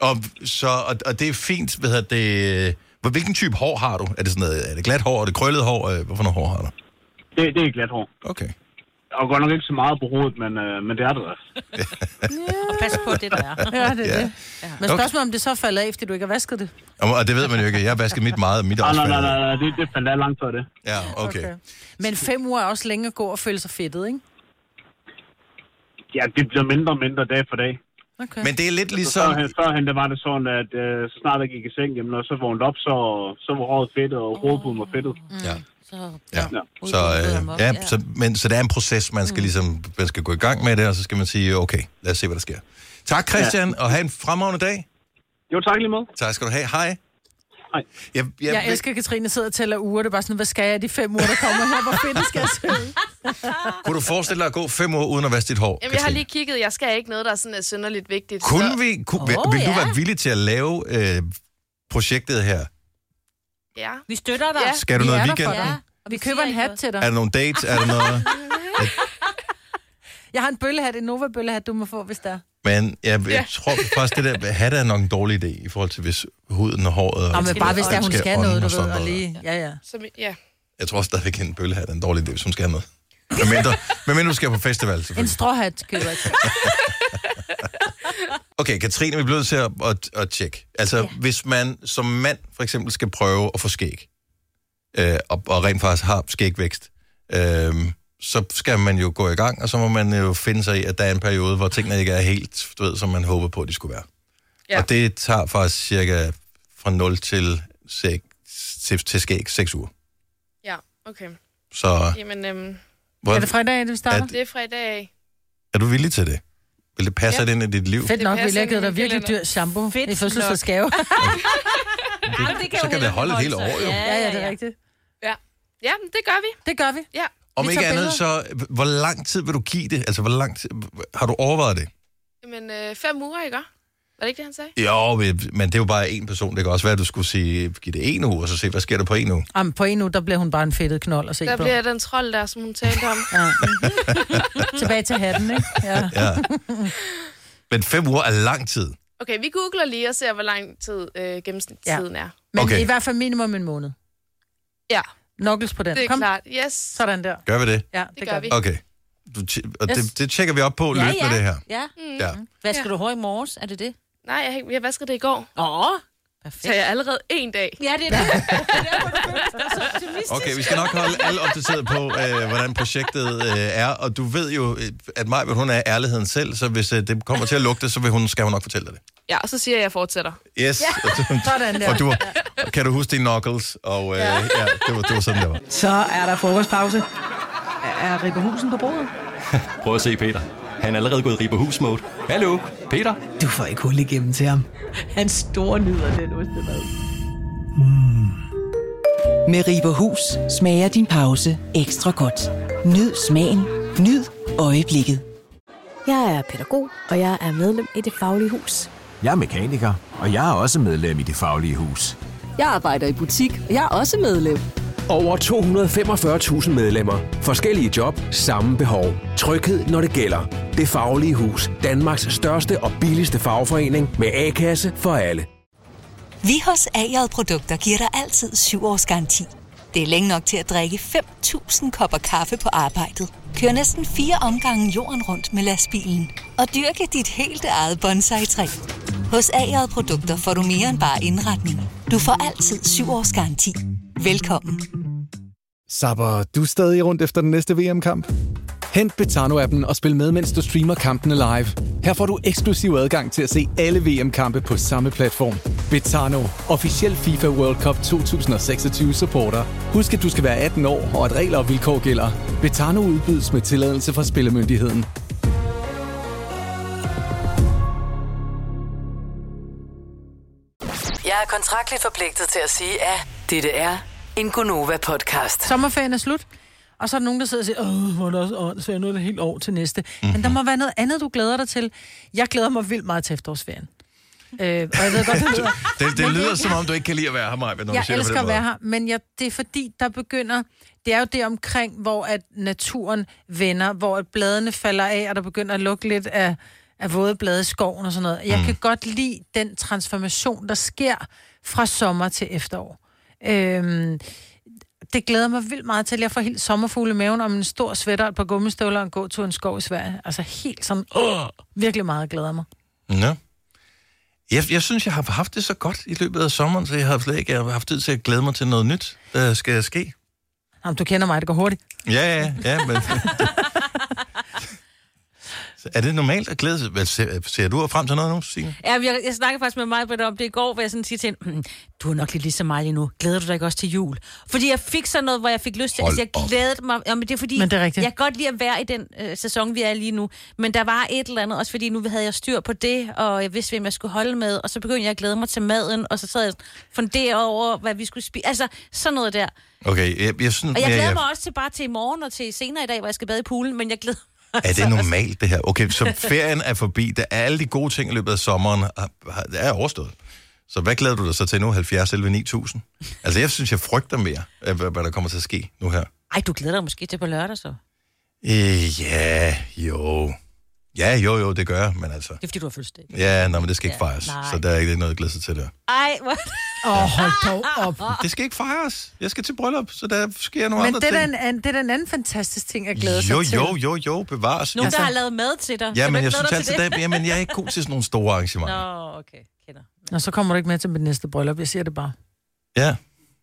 Og det er fint, hvilken type hår har du? Er det sådan noget, er det glat hår, er det krøllet hår? Hvorfor noget hår har du? Det er glat hår. Okay. Og går nok ikke så meget på hovedet, men det er det også. Pas på det, der er. Ja, det er det. Ja. Men spørgsmålet om det så falder af, fordi du ikke har vasket det? Og det ved man jo ikke. Jeg har vasket mit meget, mit også falder. Nej, det fandt jeg langt før det. Ja, okay. Men 5 uger er også længe at gå og føle sig fedtet, ikke? Ja, det bliver mindre og mindre dag for dag. Okay. Men det er lidt ligesom... Førhen der var det sådan, at så snart jeg gik i seng, jamen, og så vågnede op, så var håret fedtet, og hovedpuden var fedtet. Ja. Så det er en proces, man skal gå i gang med det, og så skal man sige, okay, lad os se, hvad der sker. Tak, Christian, og have en fremragende dag. Jo, tak lige måde. Tak skal du have. Hej. Hej. Jeg elsker, Katrine sidder og tæller uger. Det er bare sådan, hvad skal jeg de 5 uger, der kommer her? Hvor fedt skal jeg se ud? Kunne du forestille dig at gå 5 uger uden at vaske dit hår, Jamen, jeg har lige kigget. Jeg skal ikke noget, der sådan er synderligt vigtigt. Vil du være villig til at lave projektet her? Ja. Vi støtter dig. Ja. Skal du noget weekend? Ja. Og vi køber en hat til dig. Er der nogle dates? Er der noget? Jeg har en bøllehat, en Nova-bøllehat, du må få, hvis der er. Men jeg tror faktisk, det der hat er nok en dårlig idé, i forhold til hvis huden og håret... Nå, men bare hvis der hun skal noget, du ved, og lige... Ja. Jeg tror stadigvæk, en bøllehat er en dårlig idé, hvis hun skal noget. Men du skal på festival, selvfølgelig. En stråhat køber jeg til. Okay, Katrine, vi bliver nødt til at tjekke. Altså, hvis man som mand for eksempel skal prøve at få skæg, og rent faktisk har skægvækst, så skal man jo gå i gang, og så må man jo finde sig i, at der er en periode, hvor tingene ikke er helt, du ved, som man håber på, at de skulle være. Ja. Og det tager faktisk cirka fra 0 til skæg 6 uger. Ja, okay. Så... Jamen, er det fra i dag, vi starter? Det er fra i dag. Er du villig til det? Vil det passe ind i dit liv? Fedt nok, vi lægger dig virkelig dyr shampoo i fødselsdagsgave. Så kan det holde et helt år, jo. Ja, det er rigtigt. Ja, det gør vi. Ja. Om ikke andet, så hvor lang tid vil du give det? Altså, hvor lang tid har du overvejet det? Jamen, 5 uger, ikke? Var det ikke det, han sagde? Jo, men det er jo bare én person. Det kan også være, at du skulle give det 1 uge, og så se, hvad sker der på 1 uge? Jamen, på 1 uge, der bliver hun bare en fedtet knold at se der på. Der bliver den trold der, som hun talte om. Ja. Tilbage til hatten, ikke? Ja. Men 5 uger er lang tid. Okay, vi googler lige og ser, hvor lang tid gennemsnitstiden er. Men i hvert fald minimum en måned. Ja. Knuckles på den. Det er klart, yes. Sådan der. Gør vi det? Ja, det gør vi. Okay. Det tjekker vi op på løbende det her. Ja. Vasker du hår i morges? Er det det? Nej, jeg vaskede det i går. Perfekt. Så jeg allerede 1 dag. Ja, det er det. Okay, vi skal nok holde alle opdateret på, hvordan projektet er. Og du ved jo, at Majbert, hun er ærligheden selv, så hvis det kommer til at lugte, så skal hun nok fortælle dig det. Ja, og så siger jeg, at jeg fortsætter. Yes. Sådan der. Og kan du huske dine knuckles? Og det var sådan, det var. Så er der frokostpause. Er Ribbehusen på bordet? Prøv at se, Peter. Han er allerede gået i Ribberhus-mode. Hallo, Peter? Du får ikke hul igennem til ham. Han store nyder den ostemad. Med Ribberhus smager din pause ekstra godt. Nyd smagen. Nyd øjeblikket. Jeg er pædagog, og jeg er medlem i Det Faglige Hus. Jeg er mekaniker, og jeg er også medlem i Det Faglige Hus. Jeg arbejder i butik, og jeg er også medlem. Over 245.000 medlemmer. Forskellige job, samme behov. Tryghed, når det gælder. Det Faglige Hus. Danmarks største og billigste fagforening med A-kasse for alle. Vi hos A-J Produkter giver dig altid 7 års garanti. Det er længe nok til at drikke 5.000 kopper kaffe på arbejdet. Kør næsten 4 omgange jorden rundt med lastbilen. Og dyrke dit helt eget bonsai-træ. Hos A-J Produkter får du mere end bare indretning. Du får altid 7 års garanti. Velkommen. Sabber du stadig rundt efter den næste VM-kamp? Hent Betano-appen og spil med, mens du streamer kampene live. Her får du eksklusiv adgang til at se alle VM-kampe på samme platform. Betano, officiel FIFA World Cup 2026 supporter. Husk, at du skal være 18 år, og at regler og vilkår gælder. Betano udbydes med tilladelse fra Spillemyndigheden. Jeg er kontraktligt forpligtet til at sige, at dette er en Gonova-podcast. Sommerferien er slut, og så er der nogen, der sidder og siger, hvor er det også så er noget helt år til næste. Men der må være noget andet, du glæder dig til. Jeg glæder mig vildt meget til efterårsferien. Og jeg ved godt, det lyder som om, du ikke kan lide at være her, Maja, når du jeg siger det på den elsker at måde. være her, men det er fordi, der begynder... Det er jo det omkring, hvor at naturen vender, hvor at bladene falder af, og der begynder at lugte lidt af våde blade i skoven og sådan noget. Jeg kan godt lide den transformation, der sker fra sommer til efterår. Det glæder mig vildt meget til. Jeg får helt sommerfugle i maven om en stor sweater, et par gummistøvler og en gåtur en skov i Sverige. Altså helt sådan, virkelig meget glæder mig. Ja. Jeg synes, jeg har haft det så godt i løbet af sommeren, så jeg har slet ikke haft tid til at glæde mig til noget nyt, der skal ske. Jamen, du kender mig, det går hurtigt. Ja, men... Er det normalt at glæde sig? Ser du frem til noget nu, Signe? Ja, jeg snakkede faktisk med mig om det i går, hvor jeg sådan siger til hende, du er nok lidt ligesom mig lige nu. Glæder du dig ikke også til jul? Fordi jeg fik sådan noget, hvor jeg fik lyst til... Altså, jeg glædede mig... Jamen, det er fordi, det er rigtigt. jeg kan godt lide at være i den sæson, vi er lige nu. Men der var et eller andet, også fordi nu havde jeg styr på det, og jeg vidste, hvem jeg skulle holde med. Og så begyndte jeg at glæde mig til maden, og så sad jeg funderet over, hvad vi skulle spise. Altså, sådan noget der. Okay, jeg synes... Og jeg glæder mig også til i morgen og til senere i dag, hvor jeg skal bade i poolen, men jeg glæder mig... Er det normalt, det her? Okay, så ferien er forbi. Der er alle de gode ting i løbet af sommeren, er overstået. Så hvad glæder du dig så til nu? 70, 11, 9000? Altså, jeg synes, jeg frygter mere, hvad der kommer til at ske nu her. Ej, du glæder dig måske til på lørdag, så? Ja, jo, det gør jeg, men altså... Det er, fordi du har fødselsdag. Ja, men det skal ikke fejres, så der er ikke noget at glæde sig til der. Ej, hvor... hold dog op. Det skal ikke fejres. Jeg skal til bryllup, så der sker nogle andre ting. Men det er den anden fantastisk ting, at glæde sig til. Jo, bevares. Nogen, der har lavet mad til dig. Ja, men jeg synes altid, jeg er ikke god til sådan nogle store arrangementer. Nå, okay. Kender. Nå, så kommer du ikke med til mit næste bryllup. Jeg siger det bare. Ja.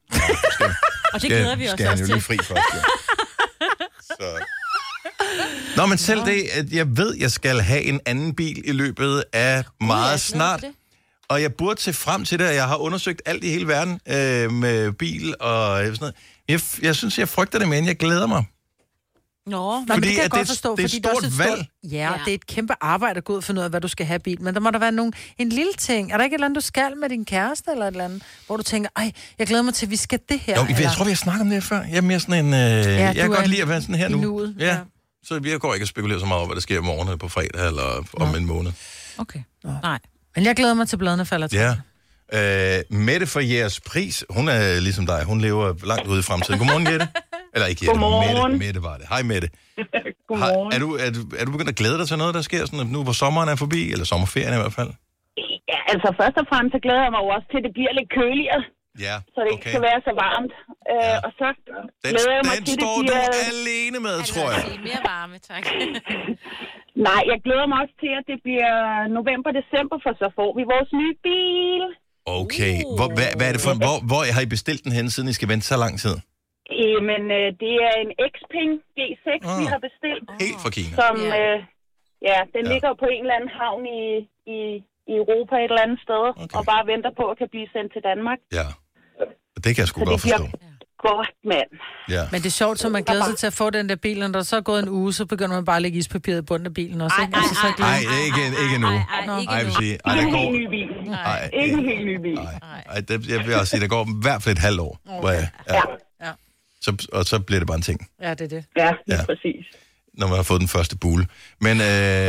Og det glæder vi os også til. Skal han jo lige fri først, ja. Så... Nå, men selv det, at jeg ved, jeg skal have en anden bil i løbet af meget snart. Og jeg burde se frem til det, og jeg har undersøgt alt i hele verden med bil og sådan noget. Jeg synes, jeg frygter det, men jeg glæder mig. Nå, men det kan jeg godt forstå, det er et stort valg. Ja, det er et kæmpe arbejde at gå ud og finde ud af, hvad du skal have bil. Men der må der være en lille ting. Er der ikke et eller andet, du skal med din kæreste eller et eller andet, hvor du tænker, jeg glæder mig til, at vi skal det her? Jo, jeg tror, vi har snakket om det før. Jeg er mere sådan en... jeg kan godt lide at være sådan her nu. Nuet, ja. Så jeg går ikke at spekulere så meget over, hvad der sker i morgen eller på fredag eller om en måned. Okay. Nej. Men jeg glæder mig til bladene falder til. Ja. Mette fra Jeres Pris, hun er ligesom dig. Hun lever langt ude i fremtiden. Godmorgen, Jette. Eller ikke Jette, Godmorgen. Mette var det. Hej, Mette. Godmorgen. Er du begyndt at glæde dig til noget, der sker sådan, nu, hvor sommeren er forbi? Eller sommerferien i hvert fald? Ja, altså først og fremmest så glæder jeg mig også til, at det bliver lidt køligere. Ja, så det ikke skal være så varmt. Og så glæder jeg mig til, det bliver... Den står du alene med, tror jeg. Mere varme, tak. Nej, jeg glæder mig også til, at det bliver november-december, for så får vi vores nye bil. Okay. Hvad er det for hvor har I bestilt den henne, siden I skal vente så lang tid? Jamen, det er en Xpeng G6, vi har bestilt. Helt fra Kina. Som, den ligger på en eller anden havn i Europa et eller andet sted, og bare venter på at kan blive sendt til Danmark. Ja, det kan jeg sgu godt forstå. Godt, mand. Ja. Men det er sjovt, så man glæder sig til at få den der bil, og når der så er gået en uge, så begynder man bare at lægge ispapiret i bunden af bilen også, ikke? Nej, ikke nu. Ikke en helt ny bil. Ikke en helt ny bil. Jeg vil også sige, der går i hvert fald et halvt år. Ja. Og så bliver det bare en ting. Ja, det er det. Ja, præcis. Når man har fået den første bule. Men,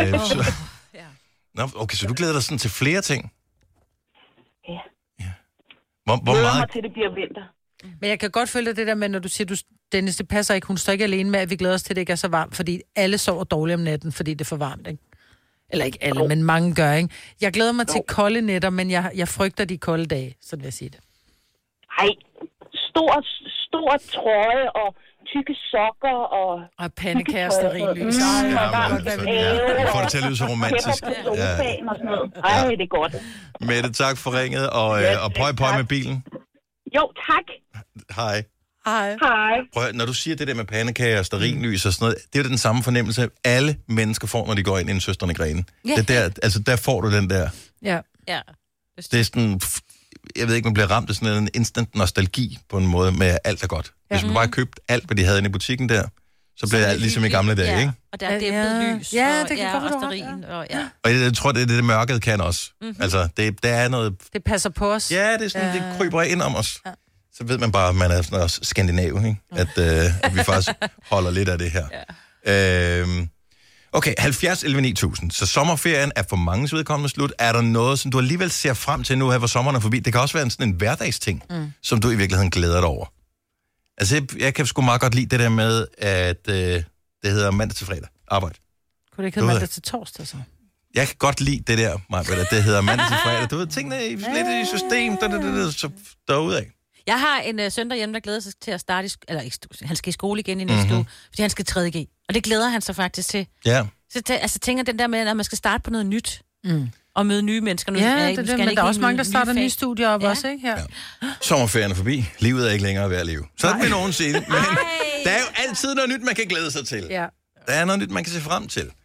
okay, så du glæder dig sådan til flere ting? Ja. Hvor meget... mig til, det bliver vinter. Men jeg kan godt følge det der med, når du siger, Dennis, det passer ikke. Hun står ikke alene med, at vi glæder os til, at det ikke er så varmt, fordi alle sover dårligt om natten, fordi det er for varmt, ikke? Eller ikke alle, men mange gør, ikke? Jeg glæder mig til kolde nætter, men jeg frygter de kolde dage, sådan vil jeg sige det. Ej, stor trøje og tykke sokker og pandekager, stearinlys. Jeg får det til at lyde så romantisk. Ej, det er godt. Mette, tak for ringet, og pøj med bilen. Jo, tak. Hej. Hej. Prøv, når du siger det der med pandekager og stearinlys og sådan noget, det er jo den samme fornemmelse, alle mennesker får, når de går ind i en Søstrene Grene. Ja. Det der, altså der får du den der. Ja. Det er sådan, jeg ved ikke, man bliver ramt af sådan en instant nostalgi på en måde med alt er godt. Hvis man bare købte alt, hvad de havde inde i butikken der, så bliver alt ligesom i gamle dage, ikke? Og der er dæmpet lys. Ja, det kan og stearin. Og jeg tror, det er det mørket kan også. Altså, der er noget... Det passer på os. Ja, det er sådan, det kryber ind om os. Ja. Så ved man bare, at man er sådan også skandinav, ikke? At vi faktisk holder lidt af det her. Ja. Okay, 70 11 9000. Så sommerferien er for mange vedkommende slut. Er der noget, som du alligevel ser frem til nu her, hvor sommeren er forbi? Det kan også være sådan en hverdagsting, som du i virkeligheden glæder dig over. Altså, jeg kan sgu meget godt lide det der med, at det hedder mandag til fredag. Arbejde. Kunne det ikke hedde mandag til torsdag, så? Jeg kan godt lide det der, Maja, det hedder mandag til fredag. Du ved, tingene er lidt i system, så derudad. Jeg har en søn derhjemme, der glæder sig til at starte han skal i skole igen i næste uge, fordi han skal 3.G. Og det glæder han sig faktisk til. Ja. Så tænker den der med, at man skal starte på noget nyt. Og møde nye mennesker. Nu, men der er også mange, der starter nye studier op også, ikke? Her. Ja. Sommerferien er forbi. Livet er ikke længere værd at leve. Sådan vil nogen sige det. Men der er jo altid noget nyt, man kan glæde sig til. Ja. Der er noget nyt, man kan se frem til.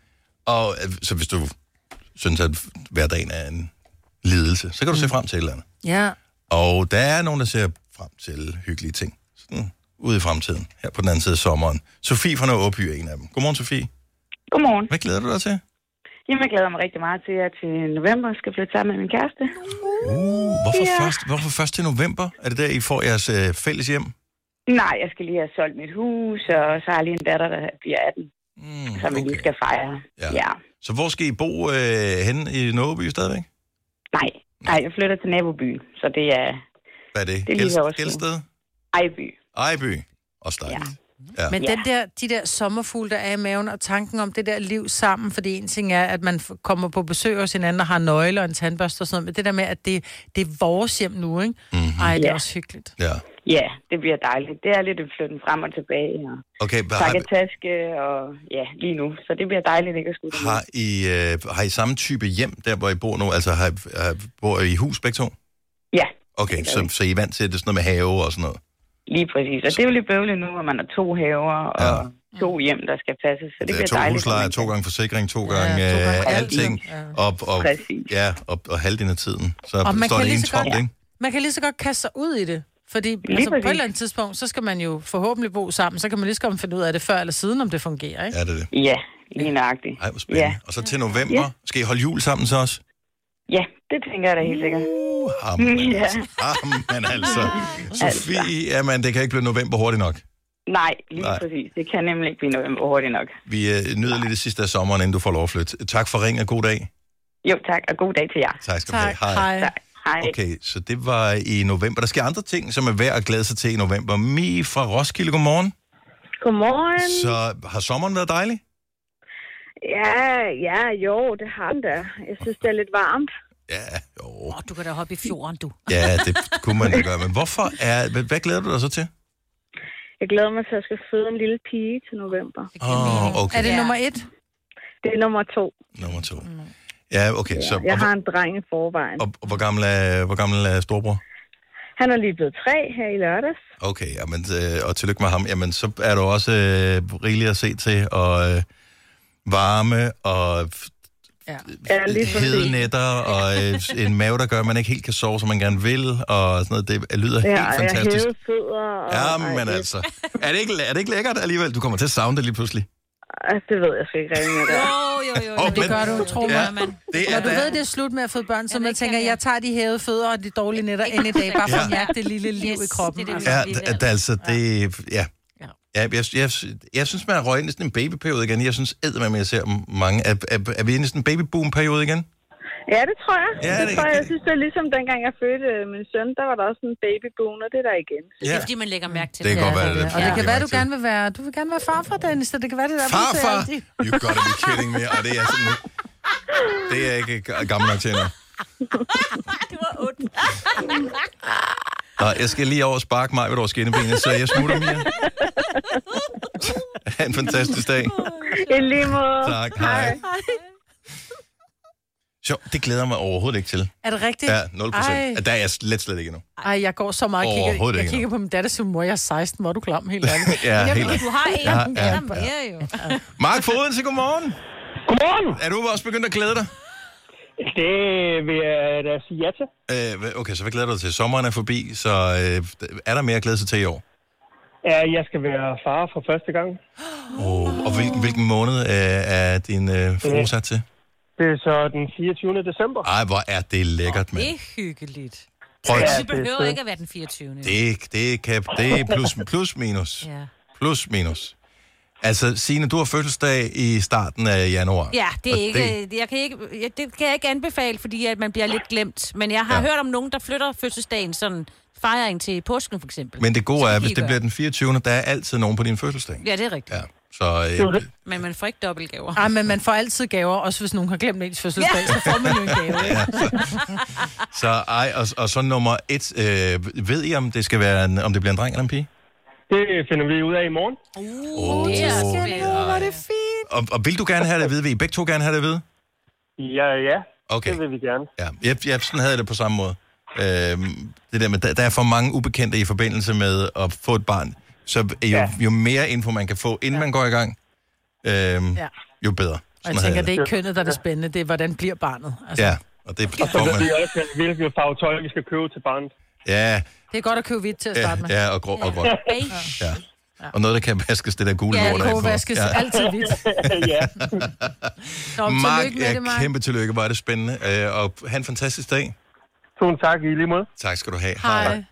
Og så hvis du synes, at hverdagen er en lidelse, så kan du se frem til et eller andet. Ja. Og der er nogen, der ser frem til hyggelige ting. Sådan ude i fremtiden, her på den anden side af sommeren. Sofie fra Nørre Åby er en af dem. Godmorgen, Sofie. Godmorgen. Hvad glæder du dig til? Jamen, jeg glæder mig rigtig meget til, at til november skal flytte sammen med min kæreste. Hvorfor først til november? Er det der, I får jeres fælles hjem? Nej, jeg skal lige have solgt mit hus, og så har jeg lige en datter, der bliver 18, som vi lige skal fejre. Ja. Så hvor skal I bo henne i Nørre Åby stadigvæk? Nej, jeg flytter til nabobyen, så det er... Hvad er det? Gældsted? Ejby. Ejby. Også dejligt. Ja. Men de der sommerfugle, der er i maven, og tanken om det der liv sammen, fordi en ting er, at man kommer på besøg hos hinanden og har nøgler og en tandbørste og sådan noget, men det der med, at det er vores hjem nu, ikke? Mm-hmm. Ej, det er også hyggeligt. Ja, det bliver dejligt. Det er lidt en flytten frem og tilbage, og pakke taske, og lige nu. Så det bliver dejligt, ikke at skulle det. Har I samme type hjem, der hvor I bor nu? Altså, bor I hus begge to? Ja. Okay, så I er vant til det sådan noget med have og sådan noget? Lige præcis. Og det er jo lidt bøvlet nu, at man har 2 haver og 2 hjem, der skal passes. Så det bliver 2 dejligt. 2 huslejer, 2 gange forsikring, 2 gange alting. Og halvdelen af tiden. Så står det en tomt, ikke? Man kan lige så godt kaste sig ud i det. Fordi på et eller andet tidspunkt, så skal man jo forhåbentlig bo sammen. Så kan man lige så godt finde ud af det før eller siden, om det fungerer, ikke? Ja, det er det. Ja, lige nøjagtigt. Ej, hvor spændende. Ja. Og så til november, skal I holde jul sammen så også? Ja, det tænker jeg da helt sikkert. Men altså. Sofie, jamen, det kan ikke blive november hurtigt nok. Nej, præcis. Det kan nemlig ikke blive november hurtigt nok. Vi nyder lige det sidste af sommeren, inden du får lov at flytte. Tak for ring og god dag. Jo, tak, og god dag til jer. Tak skal du have. Hej. Hej. Okay, så det var i november. Der sker andre ting, som er værd at glæde sig til i november. Mi fra Roskilde, godmorgen. Godmorgen. Så har sommeren været dejlig? Jo, det har den da. Jeg synes, det er lidt varmt. Ja, jo. Du kan da hoppe i fjorden, du. Ja, det kunne man da gøre. Men hvad glæder du dig så til? Jeg glæder mig til, at jeg skal føde en lille pige til november. Okay. Er det nummer 1? Det er nummer 2. Nummer 2. Ja, okay. Så, jeg har en dreng i forvejen. Og hvor gammel er storbror? Han er lige blevet 3 her i lørdags. Okay, jamen, og tillykke med ham. Jamen, så er du også rigeligt at se til, og varme, og hede nætter, og en mave, der gør, at man ikke helt kan sove, som man gerne vil, og sådan noget. Det lyder helt fantastisk. Ja, fødder. Ja, men altså. Er det ikke lækkert alligevel? Du kommer til at savne det lige pludselig. Det ved jeg sgu ikke rigtig med det. Jo, det gør du, tro mig. Når du ved, det er slut med at føde børn, så man tænker, jeg tager de hævede fødder og de dårlige nætter ind i dag, bare for at mærke det lille liv i kroppen. Jeg synes, man er røget ind i sådan en babyperiode igen. Jeg synes eddermame, jeg ser mange. Er vi inde i sådan en babyboom-periode igen? Ja, det tror jeg. Ja, det tror jeg. Jeg synes, det er ligesom dengang jeg fødte min søn, der var der også en babyboom, og det er der igen. Det er fordi, man lægger mærke til det. Det kan godt være det. Og det kan være, du gerne vil være... Du vil gerne være farfar, Dennis, så det kan være, det der... Farfar? You gotta be kidding me. Og det er sådan... Det er ikke gammel nok til endnu. Det var ondt. Nå, jeg skal lige over og sparke mig ved over skinnebenet, så jeg smutter, Mia. Ha' en fantastisk dag. I lige måde. Tak, hej. Så det glæder mig overhovedet ikke til. Er det rigtigt? Ja, 0%. Der er jeg slet ikke endnu. Ej, jeg går så meget og jeg kigger på min datter, som mor, jeg er 16, hvor er du klam helt ærligt. Ja, helt du har en af dem jo. Mark Foden, så godmorgen. Godmorgen. Er du også begyndt at glæde dig? Det vil jeg da sige ja til. Okay, så hvad glæder du dig til? Sommeren er forbi, så er der mere at glæde sig til i år? Ja, jeg skal være far for første gang. Og hvilken måned er din frue sat til? Det er så den 24. december. Ej, hvor er det lækkert, mand. Det er hyggeligt. Det behøver ikke at være den 24. Det er plus minus. Ja. Plus minus. Altså, Signe, du har fødselsdag i starten af januar. Ja, det er ikke, det kan jeg ikke anbefale, fordi at man bliver lidt glemt. Men jeg har hørt om nogen, der flytter fødselsdagen sådan fejring til påsken, for eksempel. Men det gode er, hvis det bliver den 24. Der er altid nogen på din fødselsdag. Ja, det er rigtigt. Ja. Så, men man får ikke dobbeltgaver. Nej, men man får altid gaver, også hvis nogen har glemt ens fødselsdag, så får man jo en gave. Og så nummer 1. Ved I, om det skal være om det bliver en dreng eller en pige? Det finder vi ud af i morgen. Hvor er det fint. Og vil du gerne have det at vide? Vil I begge to gerne have det at vide? Ja. Okay. Det vil vi gerne. Ja, jeg sådan havde det på samme måde. Det der med, der er for mange ubekendte i forbindelse med at få et barn. Så jo mere info man kan få, inden man går i gang, jo bedre. jeg tænker, det er ikke kønnet, der er det spændende. Det er, hvordan bliver barnet. Altså. Ja, og det får man. Det er også, hvilket farve tøj, vi skal købe til barnet. Ja. Det er godt at købe hvidt til at starte med. Ja, og grå og gråt. Ja. Og noget, der kan vaskes, det der gule lort af. Ja, det kan vaskes altid hvidt. Ja. Mark, kæmpe tillykke, hvor er det spændende. Og have en fantastisk dag. Tusind tak, i lige måde. Tak skal du have. Hej.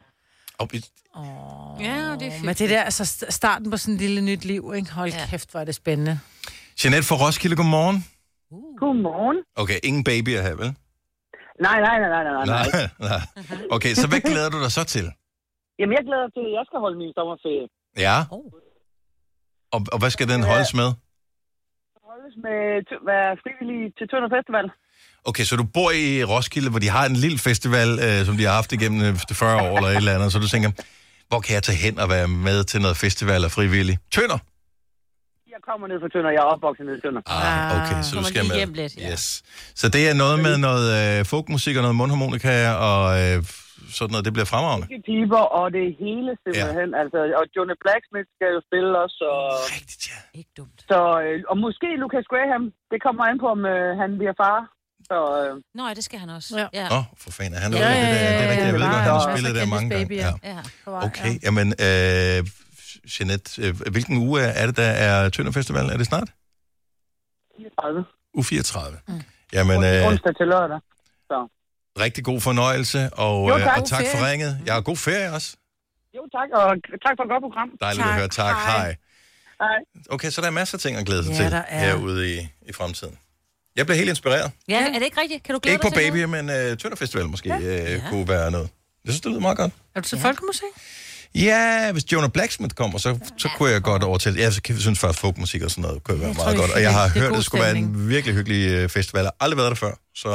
Ja, det er fint. Men det der, altså starten på sådan et lille nyt liv, ikke? Hold kæft, hvor er det spændende. Jeanette fra Roskilde, godmorgen. Godmorgen. Okay, ingen babyer her, vel? Nej. Nej. Okay, så hvad glæder du dig så til? Jamen, jeg glæder mig til, at jeg skal holde min sommerferie. Ja. Og hvad skal den holdes med? Holdes med at være frivillig til Tønder Festival. Okay, så du bor i Roskilde, hvor de har en lille festival, som de har haft igennem 40 år eller et eller andet, så du tænker, hvor kan jeg tage hen og være med til noget festival og frivillig? Tønder? Jeg kommer ned fra Tønder, jeg er opvokset ned i Tønder. Okay, så du skal med. Hjem lidt, ja. Yes. Så det er noget med noget folkmusik og noget mundharmonika og sådan noget, det bliver fremragende. Ikke piber og det hele simpelthen, altså, og Johnny Blacksmith skal jo spille også, og... Rigtigt, ja. Ikke dumt. Så, og måske Lucas Graham, det kommer an på, om han bliver far. Så, Nå, det skal han også. Ja. For fanden, han er det er rigtigt, jeg ved godt, han har spillet der mange gange. Ja. Okay, jamen, Jeanette, hvilken uge er det, der er Tønder Festival? Er det snart? 34. Uge 34. Jamen, onsdag til lørdag. Så. Rigtig god fornøjelse, og tak for ringet. Ja, god ferie også. Jo, tak, og tak for et godt program. Dejligt at høre. Tak. Hej. Hej. Okay, så der er masser af ting at glæde sig til herude i fremtiden. Jeg bliver helt inspireret. Ja, er det ikke rigtigt? Kan du glæde dig til Ikke på baby, men Tønder Festival måske kunne være noget. Jeg synes, det lyder meget godt. Er du til folkemusik? Ja, hvis Johnny Blacksmith kommer, så kunne jeg godt overtale. Jeg synes faktisk, folkmusik og sådan noget kunne være meget godt. Og jeg har hørt, det skulle være en virkelig hyggelig festival. Jeg har aldrig været der før, så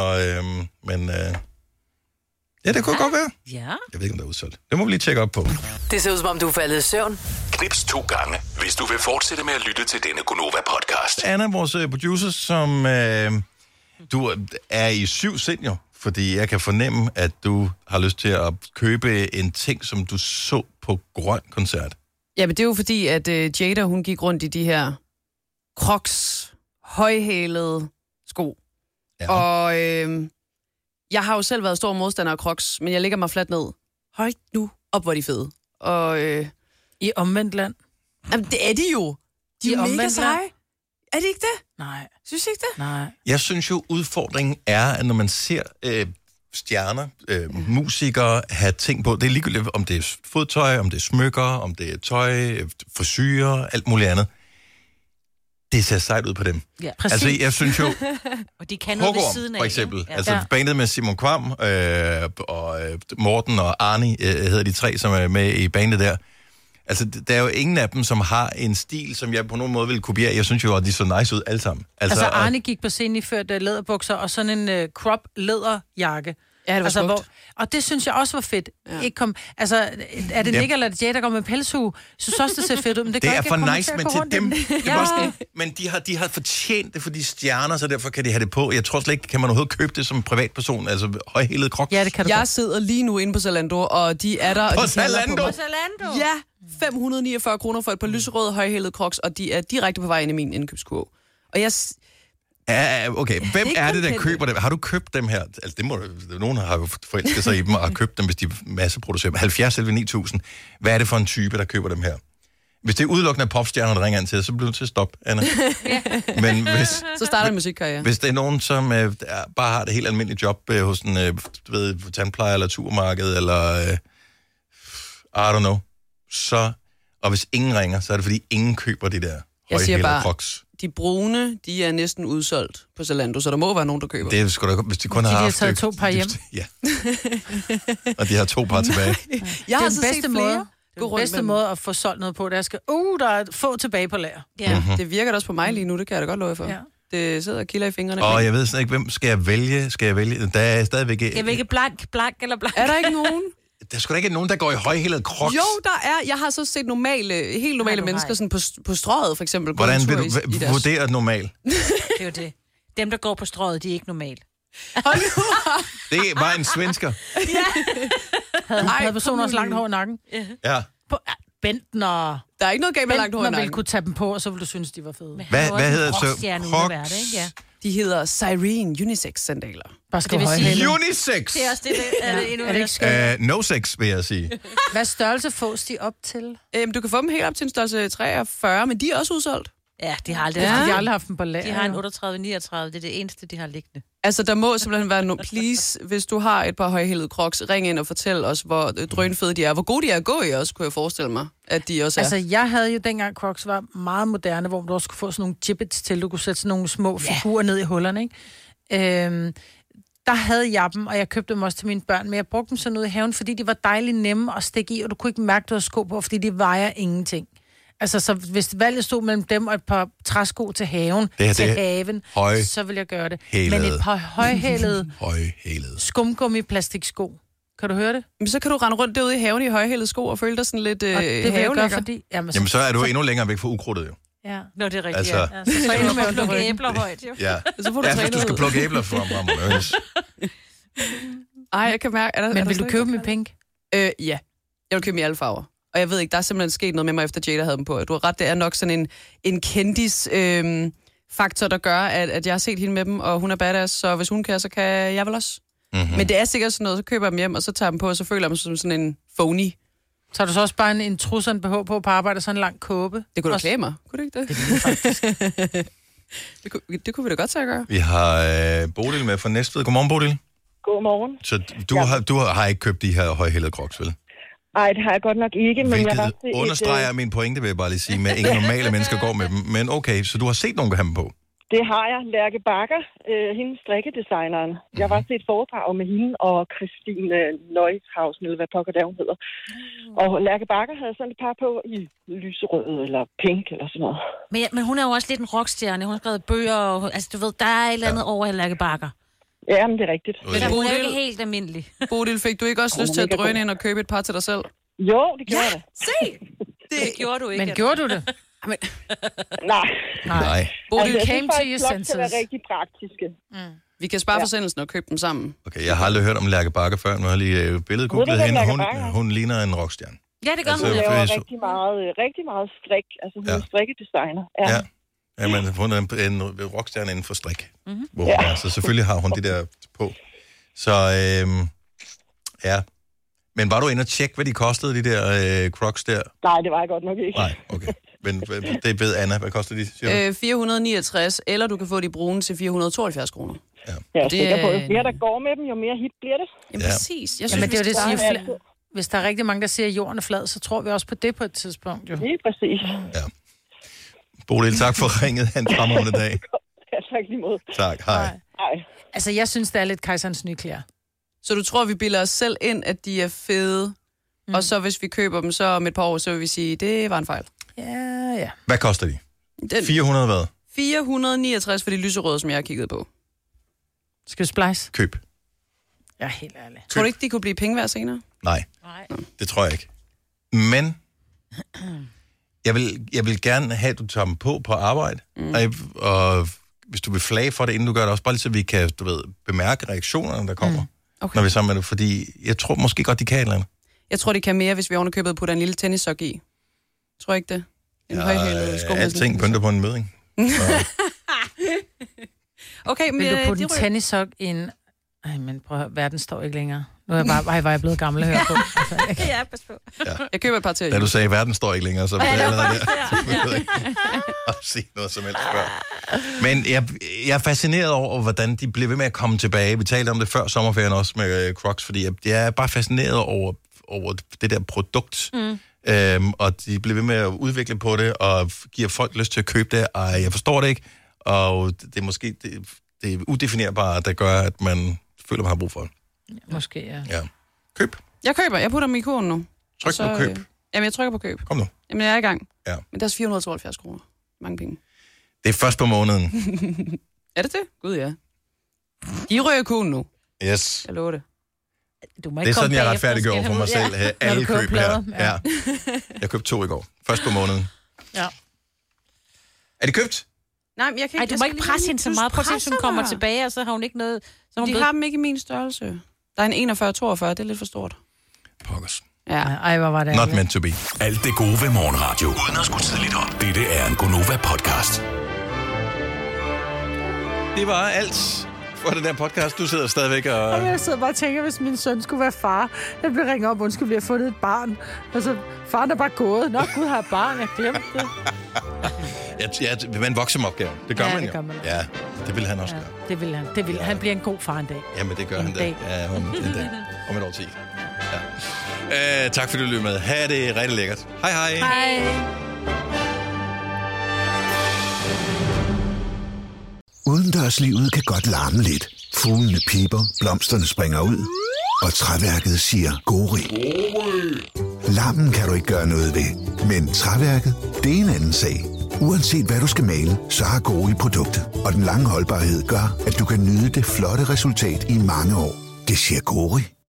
ja, det kunne godt være. Ja. Jeg ved ikke, om det er udsolgt. Det må vi lige tjekke op på. Det ser ud, som om du er faldet i søvn. Knips 2 gange, hvis du vil fortsætte med at lytte til denne Gonova-podcast. Anna, vores producer, som du er i 7 sind jo, fordi jeg kan fornemme, at du har lyst til at købe en ting, som du så på Grøn Koncert. Ja, men det er jo fordi, at Jada, hun gik rundt i de her Crocs, højhælede sko. Ja. Og jeg har jo selv været stor modstander af Crocs, men jeg lægger mig fladt ned. Højt nu, op hvor de fede. Og i omvendt land. Jamen, det er de jo. De er mega seje. Er det ikke det? Nej. Synes I ikke det? Nej. Jeg synes jo, udfordringen er, at når man ser stjerner, musikere have ting på, det er ligegyldigt, om det er fodtøj, om det er smykker, om det er tøj, frisyrer, alt muligt andet. Det ser sejt ud på dem. Ja, altså, jeg synes jo... og de kan noget ved siden af. For eksempel. Ja. Altså, bandet med Simon Kvam, og Morten og Arnie hedder de 3, som er med i bandet der. Altså, der er jo ingen af dem, som har en stil, som jeg på nogen måde vil kopiere. Jeg synes jo, at de så nice ud alle sammen. Altså Arne gik på scenen i ført læderbukser og sådan en crop læderjakke. Ja, det var altså, og det synes jeg også var fedt. Ja. Ikke kom, altså, er det Nick eller Jay, der går med pelshue? Synes også, det ser fedt ud, men det gør er ikke, for nice, men til dem... Men de har fortjent det for de stjerner, så derfor kan de have det på. Jeg tror slet ikke, kan man overhovedet købe det som en privatperson, altså højhælede Crocs. Ja, det kan du. Jeg sidder lige nu inde på Zalando, og de er der... På Zalando? På Zalando? Ja, 549 kroner for et par lyserøde højhælede Crocs, og de er direkte på vej ind i min indkøbskurv. Og jeg... Ja, okay. Hvem er det, der køber dem? Har du købt dem her? Altså, det må nogen har jo forelsket sig i dem og har købt dem, hvis de masseproducerer dem. 70 eller 9000. Hvad er det for en type, der køber dem her? Hvis det er udelukkende popstjerner, der ringer ind til, så bliver du til at stoppe, Anna. Men så starter en musikkarriere. Hvis det er nogen, som bare har det helt almindelige job hos en tandplejer eller turmarked, eller I don't know, så... Og hvis ingen ringer, så er det fordi, ingen køber de der højhælede Crocs. De brune, de er næsten udsolgt på Zalando, så der må være nogen, der køber. Det er sgu da, hvis de kun har haft... De har taget 2 par hjem. Ja. Og de har 2 par tilbage. Jeg har så set flere. Den bedste måde at få solgt noget på, det er, at der er få tilbage på lager. Ja. Mm-hmm. Det virker da også på mig lige nu, det kan jeg da godt love for. Ja. Det sidder og kilder i fingrene. Og jeg ved sådan ikke, hvem skal jeg vælge? Der er stadigvæk... Skal jeg vælge blank eller blank? Er der ikke nogen? Der er sgu da ikke nogen, der går i højhælede Crocs. Jo, der er. Jeg har så set helt normale mennesker sådan på strøget, for eksempel. Hvordan vil du vurdere normal? Det er jo det. Dem, der går på strøget, de er ikke normale. Det var en svensker. Ja. Havde personen også langt hår i nakken? Ja. Bentner. Der er ikke noget galt med langt hår i Bentner nakken. ville kunne tage dem på, og så ville du synes, de var fede. Hvad hedder så? Crocs? Ja. De hedder Cyrene Unisex-sandaler. Bare skal Unisex! Det er også det endnu mere. No sex, vil jeg sige. Hvad størrelse fås de op til? Du kan få dem helt op til en størrelse 43, men de er også udsolgt. Ja, de har aldrig, de har aldrig haft dem på lager. De har en 38-39, det er det eneste, de har liggende. Altså, der må simpelthen være please, hvis du har et par højhælede Crocs, ring ind og fortæl os, hvor drønfede de er. Hvor gode de er at gå i også, kunne jeg forestille mig, at de også er. Altså, jeg havde jo dengang Crocs var meget moderne, hvor du også kunne få sådan nogle gibbets til. Du kunne sætte sådan nogle små figurer ned i hullerne, ikke? Der havde jeg dem, og jeg købte dem også til mine børn, men jeg brugte dem sådan ud i haven, fordi de var dejligt nemme at stikke i, og du kunne ikke mærke, du havde sko på, fordi de vejer ingenting. Altså, så hvis valget stod mellem dem og et par træsko til haven, til haven, så vil jeg gøre det. Men et par højhælede skumgummi-plastiksko. Kan du høre det? Men så kan du rende rundt derude i haven i højhælede sko og føle dig sådan lidt det vil jeg gøre, fordi... Jamen, så er du endnu længere væk fra ukrudtet, jo. Ja. Nå, det er rigtigt, altså... ja. Så træner man at plukke æbler højt, jo. Ja, så får du hvis du skal plukke æbler fra mig. Ej, jeg kan mærke... Men vil du købe dem i pink? Ja. Jeg vil købe dem i alle farver. Og jeg ved ikke, der er simpelthen sket noget med mig, efter Jada havde dem på. Du har ret, det er nok sådan en kendis faktor, der gør, at jeg har set hende med dem, og hun er badass, så hvis hun kan, så kan jeg vel også. Mm-hmm. Men det er sikkert sådan noget, så køber jeg dem hjem, og så tager jeg dem på, og så føler jeg mig som sådan en phony. Så har du så også bare en trus og en BH på arbejde, og sådan en lang kåbe? Det kunne du klæde mig, kunne du ikke det? Det kunne faktisk. det kunne vi da godt tage at gøre. Vi har Bodil med fra Næstved. Godmorgen, Bodil. Godmorgen. Så du har ikke købt de her højhælede Crocs, vel? Nej, det har jeg godt nok ikke, men jeg var til understreger min pointe, vil jeg bare lige sige, med ingen normale mennesker går med dem. Men okay, så du har set nogen have dem på? Det har jeg. Lærke Bakker, hende strikkedesigneren. Jeg var til et foredrag med hende og Christine Neuthausen, eller hvad pokker der hun hedder. Og Lærke Bakker havde sådan et par på i lyserød eller pink eller sådan noget. Men hun er jo også lidt en rockstjerne. Hun har skrevet bøger, og, altså du ved, der er et eller andet over Lærke Bakker. Ja, men det er rigtigt. Men hun er jo ikke helt almindelig. Bodil, fik du ikke også lyst til at drøne ind og købe et par til dig selv? Jo, det gjorde jeg. Se! Det gjorde du ikke. Men gjorde du det? Nej. Bodil came to your senses. Det er rigtig praktiske. Vi kan spare forsendelsen og købe dem sammen. Okay, jeg har aldrig hørt om Lærke Bakker før. Nu har jeg lige billedgooglet hende. Hun ligner en rockstjerne. Ja, det gør hun. Hun laver rigtig meget strik. Altså, hun er strikkedesigner. Ja. Ja, men hun er en rockstjerne inden for strik. Hvor hun er. Så selvfølgelig har hun det der på. Så ja. Men var du inde og tjekke, hvad de kostede, de der Crocs der? Nej, det var jeg godt nok ikke. Nej, okay. Men det ved Anna. Hvad koster de? 469, eller du kan få de brune til 472 kroner. Ja. Jeg er sikker på, at jo mere der går med dem, jo mere hit bliver det. Jamen præcis. Jeg synes, men det er jo det, siger hvis der er rigtig mange, der siger, at jorden er flad, så tror vi også på det på et tidspunkt. Jo. Lige præcis. Ja. Bodil, tak for ringet. Han fremragende dag. Ja, tak lige måde. Tak, hej. Altså, jeg synes, det er lidt kejserens nye klæder. Så du tror, vi bilder os selv ind, at de er fede, og så hvis vi køber dem, så om et par år, så vil vi sige, det var en fejl. Ja. Hvad koster de? 400 hvad? 469 for de lyserøde, som jeg har kigget på. Skal du splice? Køb. Ja, helt ærligt. Tror du ikke, de kunne blive penge værd senere? Nej, det tror jeg ikke. Men jeg vil gerne have, at du tager dem på arbejde, og hvis du vil flage for det, inden du gør det også, bare lige så vi kan, bemærke reaktionerne, der kommer, når vi er sammen med det, fordi jeg tror måske godt, de kan et eller andet. Jeg tror, de kan mere, hvis vi ovenikøbet putter en lille tennissok i. Tror ikke det? En højhælet sko. Alting pynter på en møding. Okay, men vil du putte en tennissok i en... Ej, men prøv at høre, verden står ikke længere. Nu er jeg bare, var jeg blevet gammel at høre på. Altså, Ja, pas på. Ja. Jeg køber et par til. Da du sagde, at verden står ikke længere, så var jeg allerede der. Og sige noget som helst før. Men jeg er fascineret over, hvordan de bliver ved med at komme tilbage. Vi talte om det før sommerferien også med Crocs, fordi jeg er bare fascineret over det der produkt. Og de bliver ved med at udvikle på det, og giver folk lyst til at købe det. Og jeg forstår det ikke, og det er måske det er udefinerbare, der gør, at man føler, man har brug for det. Måske, ja. Køb. Jeg køber. Jeg putter dem i kurven nu. Tryk på køb. Jamen, jeg trykker på køb. Kom nu. Jamen, jeg er i gang. Ja. Men det er 472 kroner. Mange penge. Det er først på måneden. Er det det? Gud, ja. De rører kurven nu. Yes. Jeg lover det. Du må det er sådan, jeg retfærdiggjorde for mig selv. Alle køb her. Ja. Jeg købte 2 i går. Først på måneden. Ja. Nej, Er de købt? men jeg kan ikke... Du må ikke presse hende så meget. Prøv at se, hvis hun kommer tilbage, og så har hun ikke noget... De har dem ikke i min størrelse. Der er en 41-42, det er lidt for stort. Pokkers. Ja. Ej, hvor var det Not meant to be. Alt det gode ved morgenradio, uden at skulle tidligt op. Dette er en Gonova-podcast. Det var alt for den der podcast. Du sidder stadigvæk og... Jeg sidder bare og tænker, hvis min søn skulle være far. Jeg bliver ringet op, undskyld, vi har fundet et barn. Altså, faren er bare gået. Nå, Gud har et barn, jeg glemte det. Ja, det var en voksenopgave. Det gør man jo. Det gør man. Ja, det vil han også gøre. Det vil han. Det vil. Han bliver en god far en dag. Jamen, det gør han da. Dag. Ja, en dag. Om et år 10. Ja. Tak fordi du lyttede med. Ha' det rigtig lækkert. Hej hej. Hej. Udendørslivet kan godt larme lidt. Fuglene piper, blomsterne springer ud, og træværket siger gori. Larmen kan du ikke gøre noget ved, men træværket, det er en anden sag. Uanset hvad du skal male, så har Gori produktet, og den lange holdbarhed gør, at du kan nyde det flotte resultat i mange år. Det siger Gori.